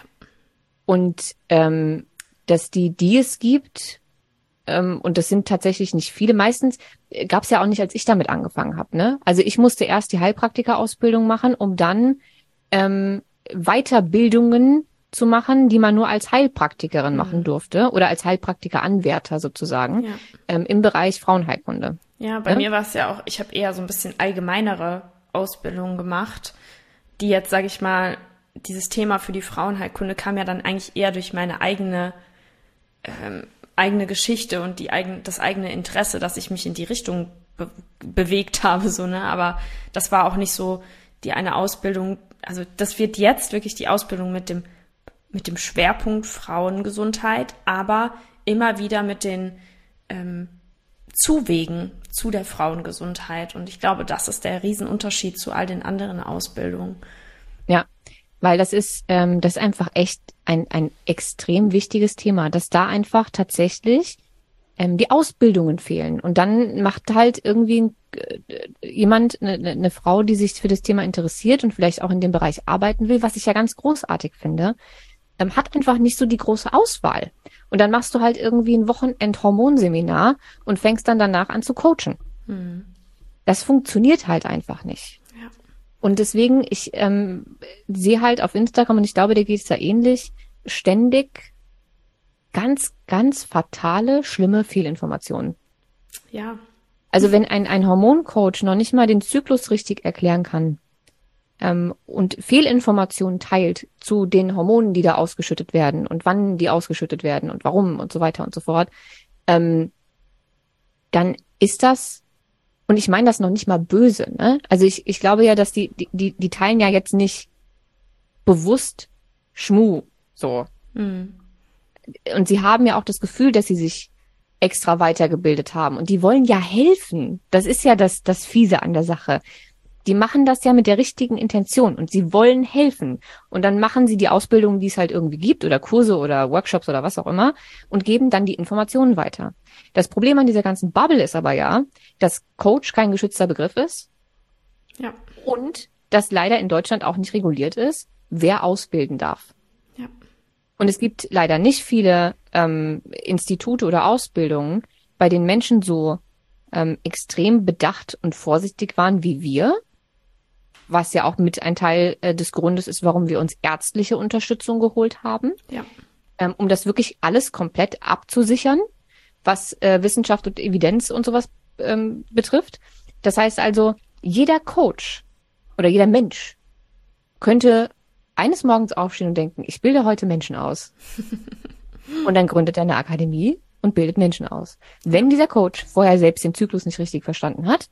Und ähm, dass die, die es gibt, ähm, und das sind tatsächlich nicht viele, meistens gab es ja auch nicht, als ich damit angefangen habe, ne? Also ich musste erst die Heilpraktika-Ausbildung machen, um dann ähm, Weiterbildungen zu machen, die man nur als Heilpraktikerin mhm. machen durfte oder als Heilpraktiker-Anwärter sozusagen, ja. ähm, im Bereich Frauenheilkunde. Ja, bei ja? mir war es ja auch, ich habe eher so ein bisschen allgemeinere Ausbildungen gemacht, die jetzt, sage ich mal, dieses Thema für die Frauenheilkunde kam ja dann eigentlich eher durch meine eigene ähm, eigene Geschichte und die eigene, das eigene Interesse, dass ich mich in die Richtung be- bewegt habe, so, ne, aber das war auch nicht so die eine Ausbildung, also das wird jetzt wirklich die Ausbildung mit dem, mit dem Schwerpunkt Frauengesundheit, aber immer wieder mit den ähm, Zuwegen zu der Frauengesundheit und ich glaube, das ist der Riesenunterschied zu all den anderen Ausbildungen. Ja, weil das ist, ähm, das ist einfach echt ein, ein extrem wichtiges Thema, dass da einfach tatsächlich ähm, die Ausbildungen fehlen. Und dann macht halt irgendwie äh, jemand, eine, eine Frau, die sich für das Thema interessiert und vielleicht auch in dem Bereich arbeiten will, was ich ja ganz großartig finde, ähm, hat einfach nicht so die große Auswahl. Und dann machst du halt irgendwie ein Wochenend-Hormonseminar und fängst dann danach an zu coachen. Mhm. Das funktioniert halt einfach nicht. Ja. Und deswegen, ich ähm, sehe halt auf Instagram, und ich glaube, dir geht es da ähnlich, ständig ganz, ganz fatale, schlimme Fehlinformationen. Ja. Also wenn ein, ein Hormoncoach noch nicht mal den Zyklus richtig erklären kann ähm, und Fehlinformationen teilt zu den Hormonen, die da ausgeschüttet werden und wann die ausgeschüttet werden und warum und so weiter und so fort, ähm, dann ist das, und ich meine das noch nicht mal böse, ne? Also ich, ich glaube ja, dass die, die, die teilen ja jetzt nicht bewusst Schmuh, so. Mhm. Und sie haben ja auch das Gefühl, dass sie sich extra weitergebildet haben. Und die wollen ja helfen. Das ist ja das, das Fiese an der Sache. Die machen das ja mit der richtigen Intention und sie wollen helfen. Und dann machen sie die Ausbildung, die es halt irgendwie gibt, oder Kurse oder Workshops oder was auch immer, und geben dann die Informationen weiter. Das Problem an dieser ganzen Bubble ist aber ja, dass Coach kein geschützter Begriff ist. Ja. Und dass leider in Deutschland auch nicht reguliert ist, wer ausbilden darf. Ja. Und es gibt leider nicht viele ähm, Institute oder Ausbildungen, bei denen Menschen so ähm, extrem bedacht und vorsichtig waren wie wir, was ja auch mit ein Teil äh, des Grundes ist, warum wir uns ärztliche Unterstützung geholt haben, ja. ähm, um das wirklich alles komplett abzusichern was äh, Wissenschaft und Evidenz und sowas ähm, betrifft. Das heißt also, jeder Coach oder jeder Mensch könnte eines Morgens aufstehen und denken, ich bilde heute Menschen aus. Und dann gründet er eine Akademie und bildet Menschen aus. Wenn dieser Coach vorher selbst den Zyklus nicht richtig verstanden hat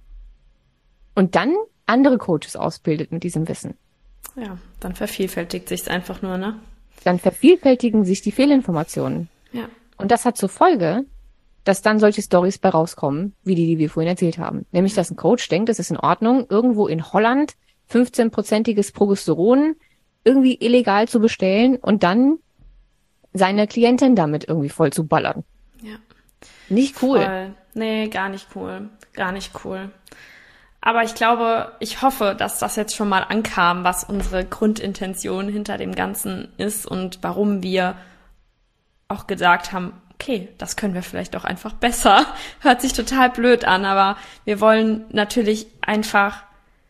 und dann andere Coaches ausbildet mit diesem Wissen. Ja, dann vervielfältigt sich's einfach nur, ne? Dann vervielfältigen sich die Fehlinformationen. Ja. Und das hat zur Folge, dass dann solche Storys bei rauskommen, wie die, die wir vorhin erzählt haben. Nämlich, dass ein Coach denkt, es ist in Ordnung, irgendwo in Holland fünfzehn-prozentiges Progesteron irgendwie illegal zu bestellen und dann seine Klientin damit irgendwie voll zu ballern. Ja. Nicht cool. Voll. Nee, gar nicht cool. Gar nicht cool. Aber ich glaube, ich hoffe, dass das jetzt schon mal ankam, was unsere Grundintention hinter dem Ganzen ist und warum wir auch gesagt haben, okay, das können wir vielleicht auch einfach besser. Hört sich total blöd an, aber wir wollen natürlich einfach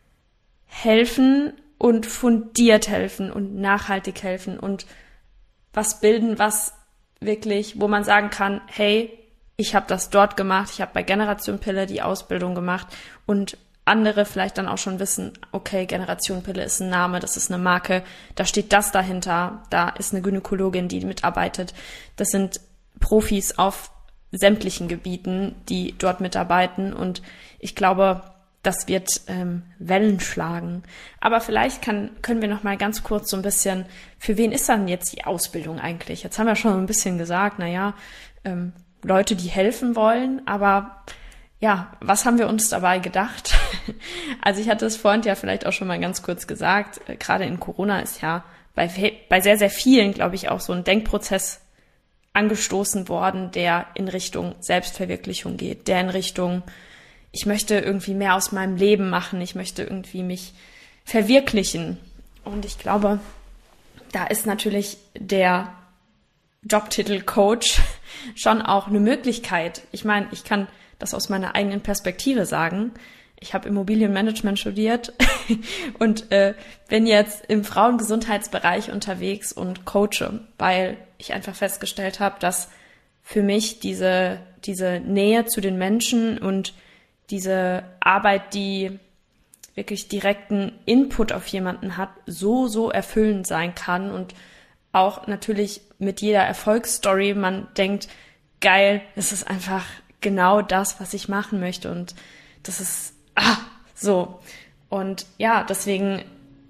helfen und fundiert helfen und nachhaltig helfen und was bilden, was wirklich, wo man sagen kann, hey, ich habe das dort gemacht, ich habe bei Generation Pille die Ausbildung gemacht und andere vielleicht dann auch schon wissen, okay, Generation Pille ist ein Name, das ist eine Marke, da steht das dahinter, da ist eine Gynäkologin, die mitarbeitet, das sind Profis auf sämtlichen Gebieten, die dort mitarbeiten und ich glaube, das wird ähm, Wellen schlagen. Aber vielleicht kann, können wir noch mal ganz kurz so ein bisschen, für wen ist dann jetzt die Ausbildung eigentlich? Jetzt haben wir schon ein bisschen gesagt, na ja, ähm, Leute, die helfen wollen, aber ja, was haben wir uns dabei gedacht? Also ich hatte es vorhin ja vielleicht auch schon mal ganz kurz gesagt, äh, gerade in Corona ist ja bei, bei sehr, sehr vielen, glaube ich, auch so ein Denkprozess angestoßen worden, der in Richtung Selbstverwirklichung geht, der in Richtung, ich möchte irgendwie mehr aus meinem Leben machen, ich möchte irgendwie mich verwirklichen. Und ich glaube, da ist natürlich der Jobtitel Coach schon auch eine Möglichkeit. Ich meine, ich kann das aus meiner eigenen Perspektive sagen. Ich habe Immobilienmanagement studiert und äh, bin jetzt im Frauengesundheitsbereich unterwegs und coache, weil ich einfach festgestellt habe, dass für mich diese, diese Nähe zu den Menschen und diese Arbeit, die wirklich direkten Input auf jemanden hat, so, so erfüllend sein kann und auch natürlich mit jeder Erfolgsstory man denkt, geil, es ist einfach genau das, was ich machen möchte und das ist, ah, so. Und ja, deswegen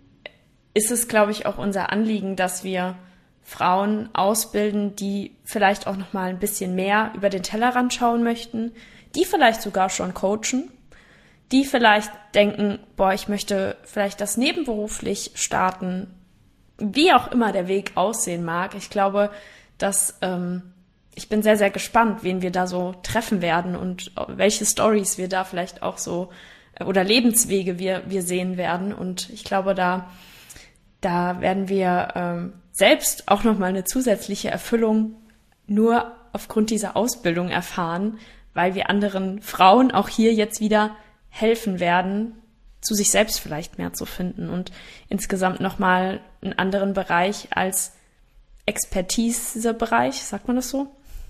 ist es, glaube ich, auch unser Anliegen, dass wir Frauen ausbilden, die vielleicht auch noch mal ein bisschen mehr über den Tellerrand schauen möchten, die vielleicht sogar schon coachen, die vielleicht denken, boah, ich möchte vielleicht das nebenberuflich starten, wie auch immer der Weg aussehen mag. Ich glaube, dass ähm, ich bin sehr, sehr gespannt, wen wir da so treffen werden und welche Stories wir da vielleicht auch so oder Lebenswege wir wir sehen werden. Und ich glaube, da da werden wir ähm, selbst auch noch mal eine zusätzliche Erfüllung nur aufgrund dieser Ausbildung erfahren, weil wir anderen Frauen auch hier jetzt wieder helfen werden, zu sich selbst vielleicht mehr zu finden und insgesamt nochmal einen anderen Bereich als Expertise-Bereich, sagt man das so?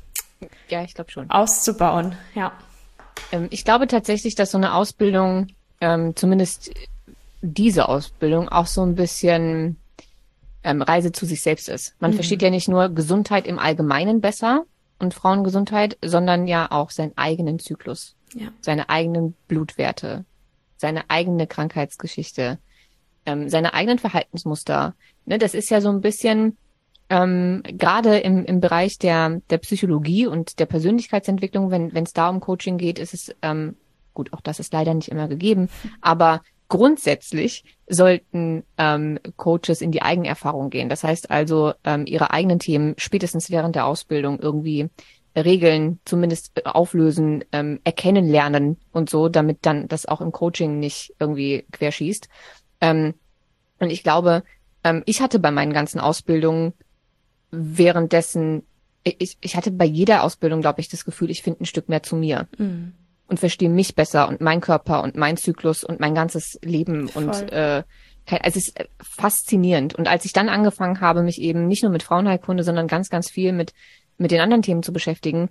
Ja, ich glaube schon. Auszubauen, ja. Ähm, ich glaube tatsächlich, dass so eine Ausbildung, ähm, zumindest diese Ausbildung, auch so ein bisschen ähm, Reise zu sich selbst ist. Man mhm. versteht ja nicht nur Gesundheit im Allgemeinen besser und Frauengesundheit, sondern ja auch seinen eigenen Zyklus, ja. seine eigenen Blutwerte, seine eigene Krankheitsgeschichte, ähm, seine eigenen Verhaltensmuster. Ne, das ist ja so ein bisschen ähm, gerade im, im Bereich der, der Psychologie und der Persönlichkeitsentwicklung, wenn wenn es da um Coaching geht, ist es, ähm, gut, auch das ist leider nicht immer gegeben, aber grundsätzlich sollten ähm, Coaches in die Eigenerfahrung gehen. Das heißt also, ähm, ihre eigenen Themen spätestens während der Ausbildung irgendwie Regeln zumindest auflösen, ähm, erkennen lernen und so, damit dann das auch im Coaching nicht irgendwie querschießt. Ähm, und ich glaube, ähm, ich hatte bei meinen ganzen Ausbildungen währenddessen, ich, ich hatte bei jeder Ausbildung, glaube ich, das Gefühl, ich finde ein Stück mehr zu mir. Mhm. Und verstehe mich besser und meinen Körper und meinen Zyklus und mein ganzes Leben. Voll. Und äh, also es ist faszinierend. Und als ich dann angefangen habe, mich eben nicht nur mit Frauenheilkunde, sondern ganz, ganz viel mit mit den anderen Themen zu beschäftigen,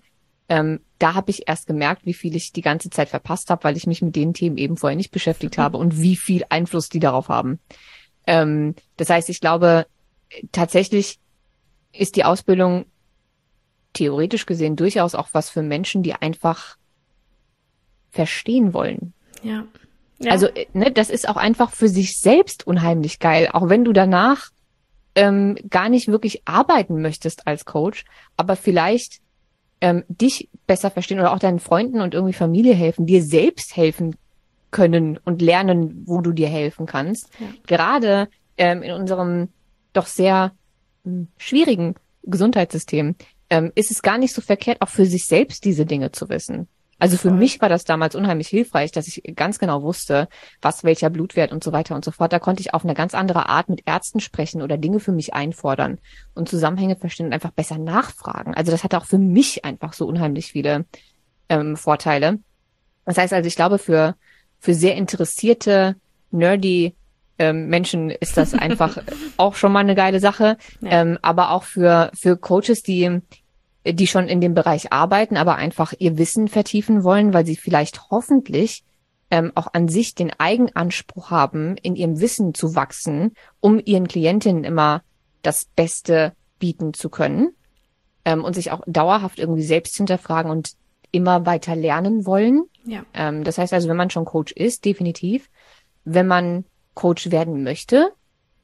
ähm, da habe ich erst gemerkt, wie viel ich die ganze Zeit verpasst habe, weil ich mich mit den Themen eben vorher nicht beschäftigt habe und wie viel Einfluss die darauf haben. Ähm, das heißt, ich glaube, tatsächlich ist die Ausbildung theoretisch gesehen durchaus auch was für Menschen, die einfach verstehen wollen. Ja. Ja. Also, ne, das ist auch einfach für sich selbst unheimlich geil, auch wenn du danach ähm, gar nicht wirklich arbeiten möchtest als Coach, aber vielleicht ähm, dich besser verstehen oder auch deinen Freunden und irgendwie Familie helfen, dir selbst helfen können und lernen, wo du dir helfen kannst. Ja. Gerade ähm, in unserem doch sehr mh, schwierigen Gesundheitssystem ähm, ist es gar nicht so verkehrt, auch für sich selbst diese Dinge zu wissen. Also für Voll. mich war das damals unheimlich hilfreich, dass ich ganz genau wusste, was welcher Blutwert und so weiter und so fort. Da konnte ich auf eine ganz andere Art mit Ärzten sprechen oder Dinge für mich einfordern und Zusammenhänge verstehen und einfach besser nachfragen. Also das hatte auch für mich einfach so unheimlich viele ähm, Vorteile. Das heißt also, ich glaube, für für sehr interessierte, nerdy ähm, Menschen ist das einfach auch schon mal eine geile Sache. Ja. Ähm, aber auch für für Coaches, die die schon in dem Bereich arbeiten, aber einfach ihr Wissen vertiefen wollen, weil sie vielleicht hoffentlich ähm, auch an sich den Eigenanspruch haben, in ihrem Wissen zu wachsen, um ihren Klientinnen immer das Beste bieten zu können ähm, und sich auch dauerhaft irgendwie selbst hinterfragen und immer weiter lernen wollen. Ja. Ähm, das heißt also, wenn man schon Coach ist, definitiv. Wenn man Coach werden möchte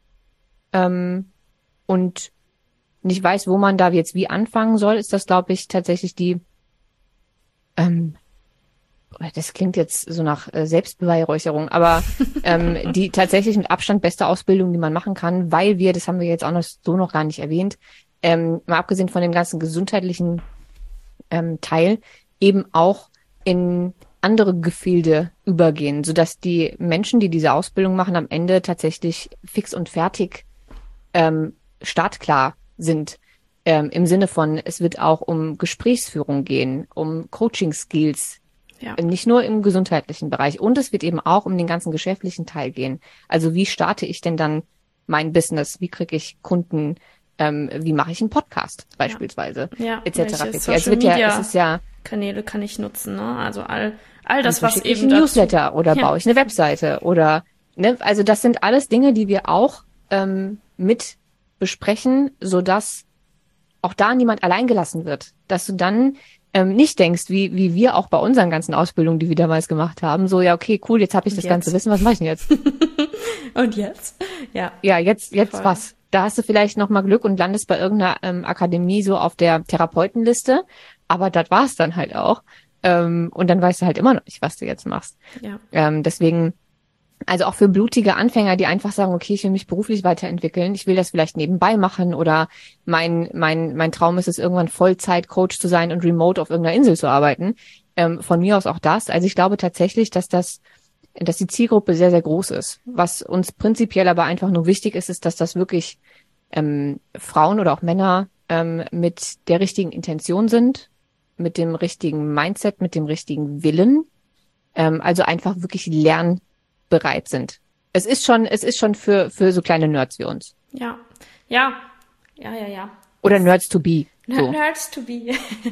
ähm, und nicht weiß, wo man da jetzt wie anfangen soll, ist das, glaube ich, tatsächlich die, ähm, das klingt jetzt so nach äh, Selbstbeweihräucherung, aber ähm, die tatsächlich mit Abstand beste Ausbildung, die man machen kann, weil wir, das haben wir jetzt auch noch so noch gar nicht erwähnt, ähm, mal abgesehen von dem ganzen gesundheitlichen ähm, Teil, eben auch in andere Gefilde übergehen, sodass die Menschen, die diese Ausbildung machen, am Ende tatsächlich fix und fertig ähm, startklar sind, ähm, im Sinne von, es wird auch um Gesprächsführung gehen, um Coaching-Skills, Ja. nicht nur im gesundheitlichen Bereich. Und es wird eben auch um den ganzen geschäftlichen Teil gehen. Also wie starte ich denn dann mein Business? Wie kriege ich Kunden? Ähm, wie mache ich einen Podcast beispielsweise? Ja. et Welche cetera pp. Social Es wird ja, Media es ist ja Kanäle kann ich nutzen, ne? Also all, all das, was verschicke ich eben einen dazu. Newsletter oder Ja. baue ich eine Webseite oder ne, also das sind alles Dinge, die wir auch ähm, mit besprechen, so dass auch da niemand allein gelassen wird, dass du dann ähm, nicht denkst, wie wie wir auch bei unseren ganzen Ausbildungen, die wir damals gemacht haben, so ja okay cool, jetzt habe ich Und das jetzt? ganze Wissen, was mache ich denn jetzt? Und jetzt? Ja. Ja, jetzt jetzt Voll. was? Da hast du vielleicht noch mal Glück und landest bei irgendeiner ähm, Akademie so auf der Therapeutenliste, aber das war's dann halt auch. Ähm, und dann weißt du halt immer noch nicht, was du jetzt machst. Ja. Ähm, deswegen, also auch für blutige Anfänger, die einfach sagen, okay, ich will mich beruflich weiterentwickeln, ich will das vielleicht nebenbei machen oder mein mein mein Traum ist es, irgendwann Vollzeit-Coach zu sein und remote auf irgendeiner Insel zu arbeiten. Ähm, von mir aus auch das. Also ich glaube tatsächlich, dass das, dass die Zielgruppe sehr, sehr groß ist. Was uns prinzipiell aber einfach nur wichtig ist, ist, dass das wirklich ähm, Frauen oder auch Männer ähm, mit der richtigen Intention sind, mit dem richtigen Mindset, mit dem richtigen Willen, ähm, also einfach wirklich lernbereit sind. Es ist schon, es ist schon für für so kleine Nerds wie uns. Ja. Ja. Ja, ja, ja. Oder Nerds to be. So. Nerds to be.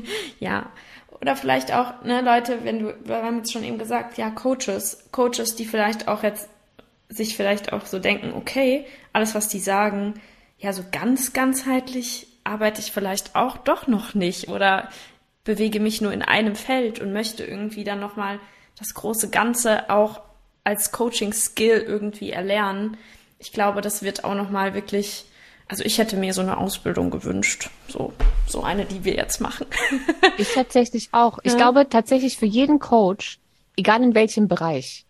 Ja. Oder vielleicht auch, ne, Leute, wenn du, wir haben jetzt schon eben gesagt, ja, Coaches, Coaches, die vielleicht auch jetzt sich vielleicht auch so denken, okay, alles, was die sagen, ja, so ganz ganzheitlich arbeite ich vielleicht auch doch noch nicht oder bewege mich nur in einem Feld und möchte irgendwie dann nochmal das große Ganze auch als Coaching-Skill irgendwie erlernen. Ich glaube, das wird auch nochmal wirklich, also ich hätte mir so eine Ausbildung gewünscht, so, so eine, die wir jetzt machen. Ich tatsächlich auch. Ich Ja. glaube tatsächlich für jeden Coach, egal in welchem Bereich,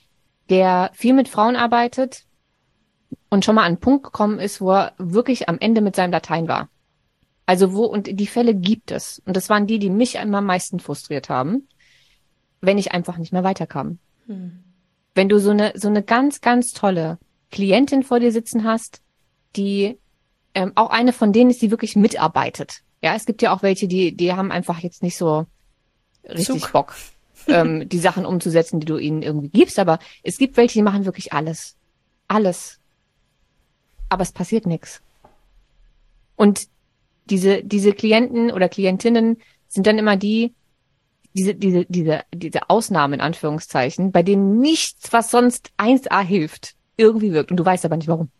der viel mit Frauen arbeitet und schon mal an einen Punkt gekommen ist, wo er wirklich am Ende mit seinem Latein war. Also wo, und die Fälle gibt es. Und das waren die, die mich immer am meisten frustriert haben, wenn ich einfach nicht mehr weiterkam. Hm. Wenn du so eine, so eine ganz, ganz tolle Klientin vor dir sitzen hast, die ähm, auch eine von denen ist, die wirklich mitarbeitet. Ja, es gibt ja auch welche, die, die haben einfach jetzt nicht so richtig Zug. Bock, ähm, die Sachen umzusetzen, die du ihnen irgendwie gibst. Aber es gibt welche, die machen wirklich alles. Alles. Aber es passiert nichts. Und diese, diese Klienten oder Klientinnen sind dann immer die, diese, diese, diese, diese Ausnahmen in Anführungszeichen, bei denen nichts, was sonst eins a hilft, irgendwie wirkt. Und du weißt aber nicht warum.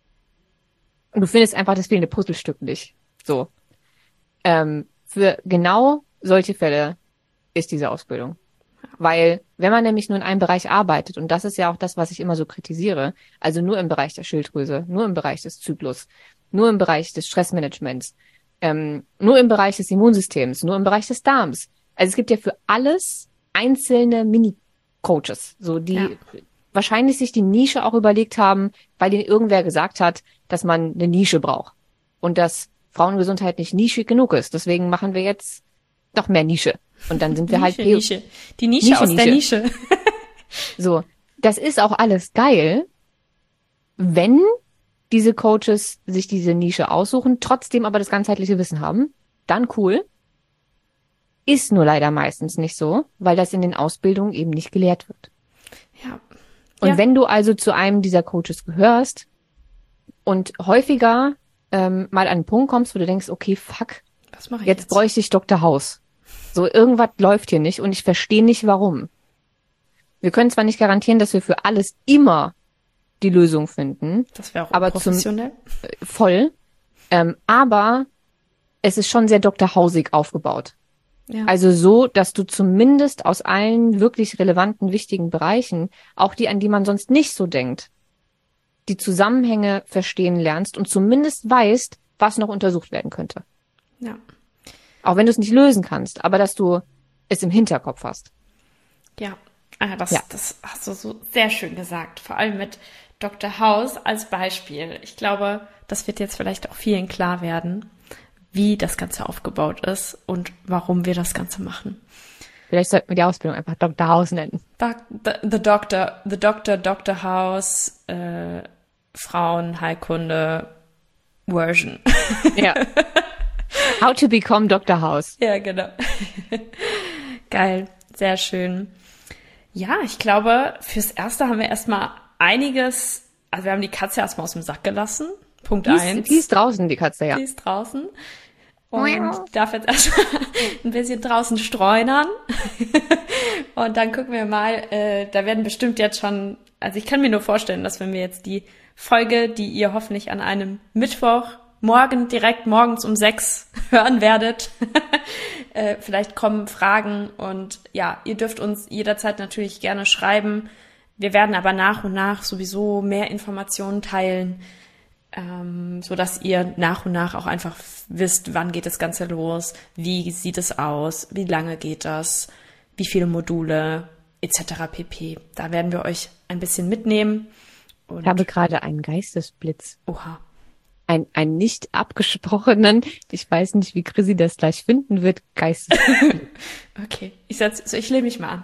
Und du findest einfach das fehlende Puzzlestück nicht. So. Ähm, für genau solche Fälle ist diese Ausbildung. Weil, wenn man nämlich nur in einem Bereich arbeitet, und das ist ja auch das, was ich immer so kritisiere, also nur im Bereich der Schilddrüse, nur im Bereich des Zyklus, nur im Bereich des Stressmanagements, ähm, nur im Bereich des Immunsystems, nur im Bereich des Darms. Also es gibt ja für alles einzelne Mini-Coaches, so die ja. wahrscheinlich sich die Nische auch überlegt haben, weil ihnen irgendwer gesagt hat, dass man eine Nische braucht und dass Frauengesundheit nicht nischig genug ist. Deswegen machen wir jetzt noch mehr Nische. Und dann sind wir Nische, halt... Nische. Die Nische, Nische aus Nische. der Nische. So, das ist auch alles geil, wenn diese Coaches sich diese Nische aussuchen, trotzdem aber das ganzheitliche Wissen haben, dann cool. Ist nur leider meistens nicht so, weil das in den Ausbildungen eben nicht gelehrt wird. Ja. Und ja. wenn du also zu einem dieser Coaches gehörst und häufiger ähm, mal an einen Punkt kommst, wo du denkst, okay, fuck, Was mache ich jetzt, jetzt bräuchte ich Doktor House. So, irgendwas läuft hier nicht und ich verstehe nicht, warum. Wir können zwar nicht garantieren, dass wir für alles immer die Lösung finden. Das wäre auch aber professionell. Zum, äh, voll. Ähm, aber es ist schon sehr Doktor Hausig aufgebaut. Ja. Also so, dass du zumindest aus allen wirklich relevanten, wichtigen Bereichen, auch die, an die man sonst nicht so denkt, die Zusammenhänge verstehen lernst und zumindest weißt, was noch untersucht werden könnte. Ja. Auch wenn du es nicht lösen kannst, aber dass du es im Hinterkopf hast. Ja, ah, das, Ja. das hast du so sehr schön gesagt. Vor allem mit Doktor House als Beispiel. Ich glaube, das wird jetzt vielleicht auch vielen klar werden, wie das Ganze aufgebaut ist und warum wir das Ganze machen. Vielleicht sollten wir die Ausbildung einfach Doktor House nennen. Doc, the, the Doctor, the Doctor, Doctor House, äh, Frauenheilkunde Version. Ja. How to become Doktor House. Ja, genau. Geil, sehr schön. Ja, ich glaube, fürs Erste haben wir erstmal einiges, also wir haben die Katze erstmal aus dem Sack gelassen. Punkt Die ist, eins. die ist draußen, die Katze, ja. Die ist draußen. Und ich darf jetzt erstmal ein bisschen draußen streunern. Und dann gucken wir mal, äh, da werden bestimmt jetzt schon, also ich kann mir nur vorstellen, dass wenn wir jetzt die Folge, die ihr hoffentlich an einem Mittwoch morgen direkt morgens um sechs hören werdet, äh, vielleicht kommen Fragen und ja, ihr dürft uns jederzeit natürlich gerne schreiben. Wir werden aber nach und nach sowieso mehr Informationen teilen, ähm, so dass ihr nach und nach auch einfach wisst, wann geht das Ganze los, wie sieht es aus, wie lange geht das, wie viele Module et cetera pp. Da werden wir euch ein bisschen mitnehmen. Und Ich habe gerade einen Geistesblitz. Oha. Ein, einen nicht abgesprochenen, ich weiß nicht, wie Chrissy das gleich finden wird, Geistesblitz. Okay, ich setz, so ich lehne mich mal an.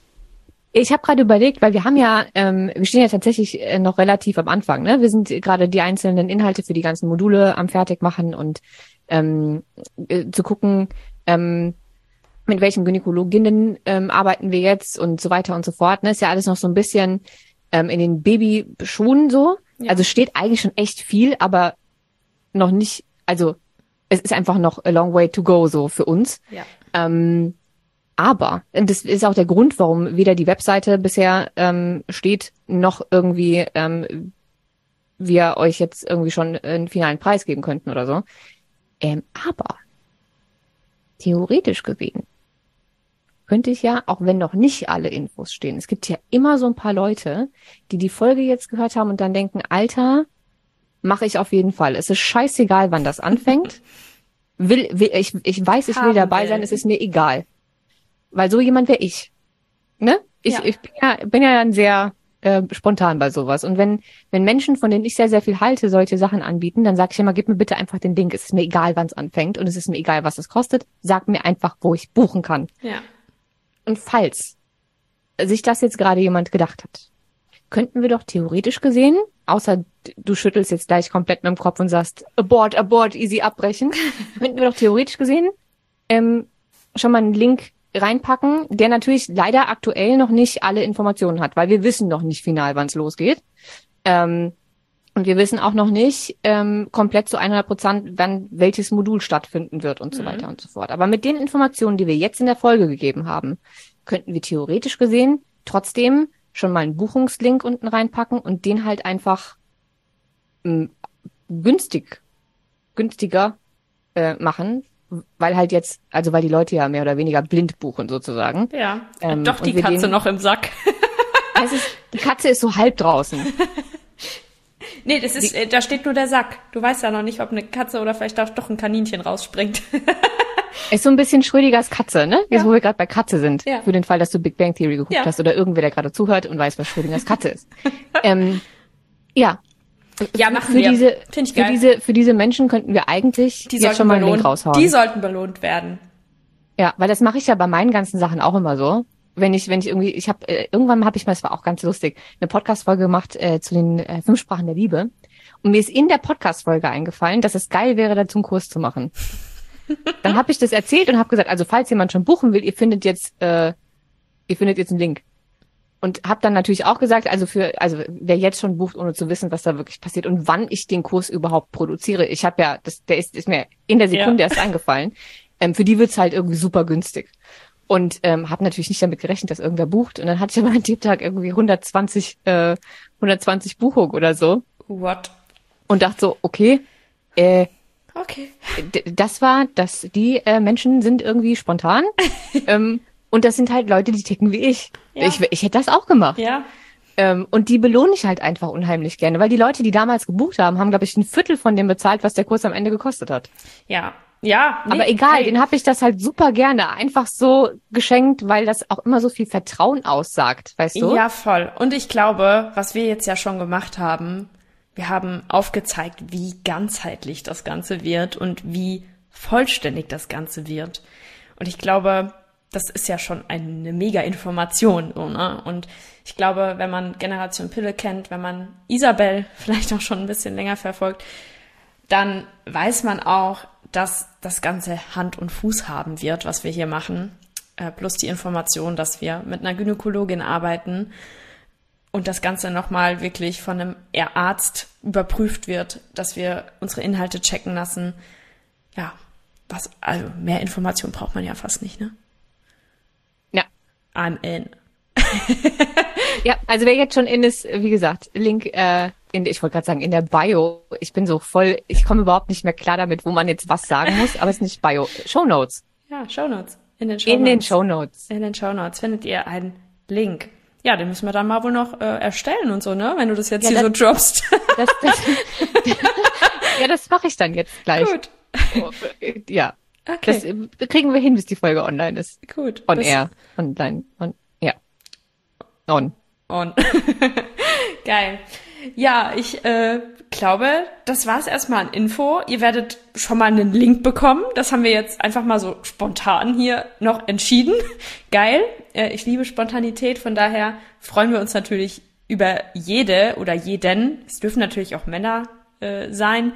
Ich habe gerade überlegt, weil wir haben ja, ähm, wir stehen ja tatsächlich äh, noch relativ am Anfang, ne? Wir sind gerade die einzelnen Inhalte für die ganzen Module am Fertigmachen und ähm, äh, zu gucken, ähm, mit welchen Gynäkologinnen ähm, arbeiten wir jetzt und so weiter und so fort. Ne? Ist ja alles noch so ein bisschen ähm, in den Babyschuhen so. Ja. Also steht eigentlich schon echt viel, aber noch nicht, also es ist einfach noch a long way to go so für uns. Ja. Ähm, aber, und das ist auch der Grund, warum weder die Webseite bisher ähm, steht, noch irgendwie ähm, wir euch jetzt irgendwie schon einen finalen Preis geben könnten oder so. Ähm, aber theoretisch gesehen könnte ich ja, auch wenn noch nicht alle Infos stehen, es gibt ja immer so ein paar Leute, die die Folge jetzt gehört haben und dann denken, Alter, mache ich auf jeden Fall. Es ist scheißegal, wann das anfängt. Will, will ich, ich weiß, ich will Haben dabei will. sein, es ist mir egal. Weil so jemand wäre ich. Ne? Ich, Ja. ich bin ja, bin ja dann sehr äh, spontan bei sowas. Und wenn, wenn Menschen, von denen ich sehr, sehr viel halte, solche Sachen anbieten, dann sage ich immer, gib mir bitte einfach den Link. Es ist mir egal, wann es anfängt und es ist mir egal, was es kostet. Sag mir einfach, wo ich buchen kann. Ja. Und falls sich das jetzt gerade jemand gedacht hat, könnten wir doch theoretisch gesehen, außer du schüttelst jetzt gleich komplett mit dem Kopf und sagst, abort, abort, easy abbrechen, könnten wir doch theoretisch gesehen ähm, schon mal einen Link reinpacken, der natürlich leider aktuell noch nicht alle Informationen hat, weil wir wissen noch nicht final, wann es losgeht. Ähm, Und wir wissen auch noch nicht ähm, komplett zu hundert Prozent, wann welches Modul stattfinden wird und so mhm. weiter und so fort. Aber mit den Informationen, die wir jetzt in der Folge gegeben haben, könnten wir theoretisch gesehen trotzdem schon mal einen Buchungslink unten reinpacken und den halt einfach m, günstig, günstiger äh, machen, weil halt jetzt, also weil die Leute ja mehr oder weniger blind buchen sozusagen. Ja, ähm, doch die Katze den, noch im Sack. Es ist, die Katze ist so halb draußen. Nee, das ist, die, da steht nur der Sack. Du weißt ja noch nicht, ob eine Katze oder vielleicht auch doch ein Kaninchen rausspringt. Ist so ein bisschen Schrödingers Katze, ne? Jetzt, ja. wo wir gerade bei Katze sind. Ja. Für den Fall, dass du Big Bang Theory geguckt ja. hast oder irgendwer, der gerade zuhört und weiß, was Schrödingers Katze ist. ähm, ja. Ja, machen für wir. Diese, Finde ich für geil. diese, für diese Menschen könnten wir eigentlich die jetzt schon mal einen Link raushauen. Die sollten belohnt werden. Ja, weil das mache ich ja bei meinen ganzen Sachen auch immer so. Wenn ich, wenn ich irgendwie, ich habe äh, irgendwann habe ich mal, das war auch ganz lustig, eine Podcast-Folge gemacht äh, zu den äh, fünf Sprachen der Liebe. Und mir ist in der Podcast-Folge eingefallen, dass es geil wäre, dazu einen Kurs zu machen. Dann habe ich das erzählt und habe gesagt, also falls jemand schon buchen will, ihr findet jetzt, äh, ihr findet jetzt einen Link. Und habe dann natürlich auch gesagt, also für, also wer jetzt schon bucht, ohne zu wissen, was da wirklich passiert und wann ich den Kurs überhaupt produziere. Ich habe ja, das, der ist, ist mir in der Sekunde ja. erst eingefallen. Ähm, für die wird's halt irgendwie super günstig. Und ähm, habe natürlich nicht damit gerechnet, dass irgendwer bucht. Und dann hatte ich aber an dem Tag irgendwie hundertzwanzig, äh, hundertzwanzig Buchungen oder so. What? Und dachte so, okay, äh, okay. D- das war, dass die äh, Menschen sind irgendwie spontan. ähm, und das sind halt Leute, die ticken wie ich. Ja. Ich. Ich hätte das auch gemacht. Ja. Ähm, und die belohne ich halt einfach unheimlich gerne, weil die Leute, die damals gebucht haben, haben, glaube ich, ein Viertel von dem bezahlt, was der Kurs am Ende gekostet hat. Ja. Ja, nee, aber egal, hey. den habe ich das halt super gerne einfach so geschenkt, weil das auch immer so viel Vertrauen aussagt, weißt du? Ja, voll. Und ich glaube, was wir jetzt ja schon gemacht haben, wir haben aufgezeigt, wie ganzheitlich das Ganze wird und wie vollständig das Ganze wird. Und ich glaube, das ist ja schon eine mega Information, so, ne? Und ich glaube, wenn man Generation Pille kennt, wenn man Isabel vielleicht auch schon ein bisschen länger verfolgt, dann weiß man auch, dass das Ganze Hand und Fuß haben wird, was wir hier machen. Äh, plus die Information, dass wir mit einer Gynäkologin arbeiten und das Ganze nochmal wirklich von einem Arzt überprüft wird, dass wir unsere Inhalte checken lassen. Ja, was, also mehr Information braucht man ja fast nicht, ne? Ja. I'm in. Ja, also wer jetzt schon in ist, wie gesagt, Link, äh, in, ich wollte gerade sagen, in der Bio. Ich bin so voll, ich komme überhaupt nicht mehr klar damit, wo man jetzt was sagen muss, aber es ist nicht Bio. Shownotes. Ja, Shownotes. In den Shownotes. In den Shownotes. In den Shownotes findet ihr einen Link. Ja, den müssen wir dann mal wohl noch äh, erstellen und so, ne? Wenn du das jetzt ja, hier das, so droppst. Das, das, ja, das mache ich dann jetzt gleich. Gut. Ja. Okay. Das kriegen wir hin, bis die Folge online ist. Gut. On air. Online. On, ja. On. On. Geil. Ja, ich äh, glaube, das war's erstmal an Info. Ihr werdet schon mal einen Link bekommen. Das haben wir jetzt einfach mal so spontan hier noch entschieden. Geil. Äh, ich liebe Spontanität. Von daher freuen wir uns natürlich über jede oder jeden. Es dürfen natürlich auch Männer äh, sein,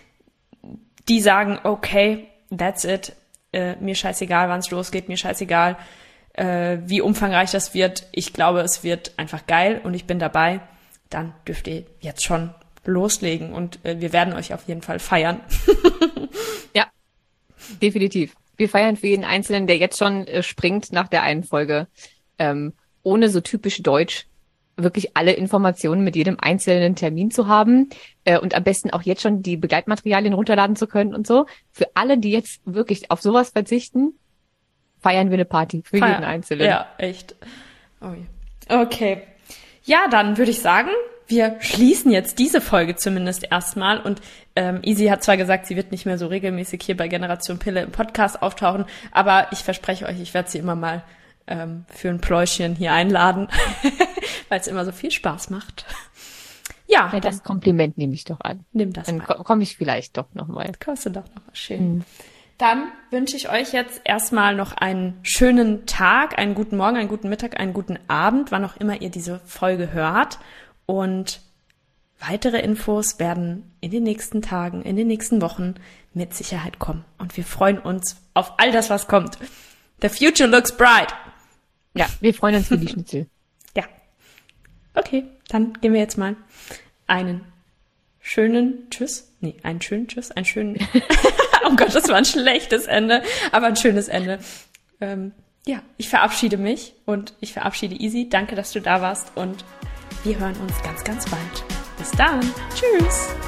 die sagen, okay, that's it. Äh, mir scheißegal, wann es losgeht. Mir scheißegal, äh, wie umfangreich das wird. Ich glaube, es wird einfach geil und ich bin dabei. Dann dürft ihr jetzt schon loslegen und äh, wir werden euch auf jeden Fall feiern. Ja, definitiv. Wir feiern für jeden Einzelnen, der jetzt schon äh, springt nach der einen Folge, ähm, ohne so typisch deutsch wirklich alle Informationen mit jedem einzelnen Termin zu haben äh, und am besten auch jetzt schon die Begleitmaterialien runterladen zu können und so. Für alle, die jetzt wirklich auf sowas verzichten, feiern wir eine Party für Feier. jeden Einzelnen. Ja, echt. Oh ja. Okay. Ja, dann würde ich sagen, wir schließen jetzt diese Folge zumindest erstmal und ähm, Easy hat zwar gesagt, sie wird nicht mehr so regelmäßig hier bei Generation Pille im Podcast auftauchen, aber ich verspreche euch, ich werde sie immer mal ähm, für ein Pläuschchen hier einladen, weil es immer so viel Spaß macht. Ja, ja das Kompliment nehme ich doch an. Nimm das Dann mal. Dann komme ich vielleicht doch nochmal. Kostet doch noch was schön. Mhm. Dann wünsche ich euch jetzt erstmal noch einen schönen Tag, einen guten Morgen, einen guten Mittag, einen guten Abend, wann auch immer ihr diese Folge hört. Und weitere Infos werden in den nächsten Tagen, in den nächsten Wochen mit Sicherheit kommen. Und wir freuen uns auf all das, was kommt. The future looks bright. Ja, wir freuen uns für die Schnitzel. Ja. Okay, dann gehen wir jetzt mal einen schönen Tschüss. Nee, einen schönen Tschüss, einen schönen... Oh Gott, das war ein schlechtes Ende, aber ein schönes Ende. Ähm, ja, ich verabschiede mich und ich verabschiede Easy. Danke, dass du da warst und wir hören uns ganz, ganz bald. Bis dann. Tschüss.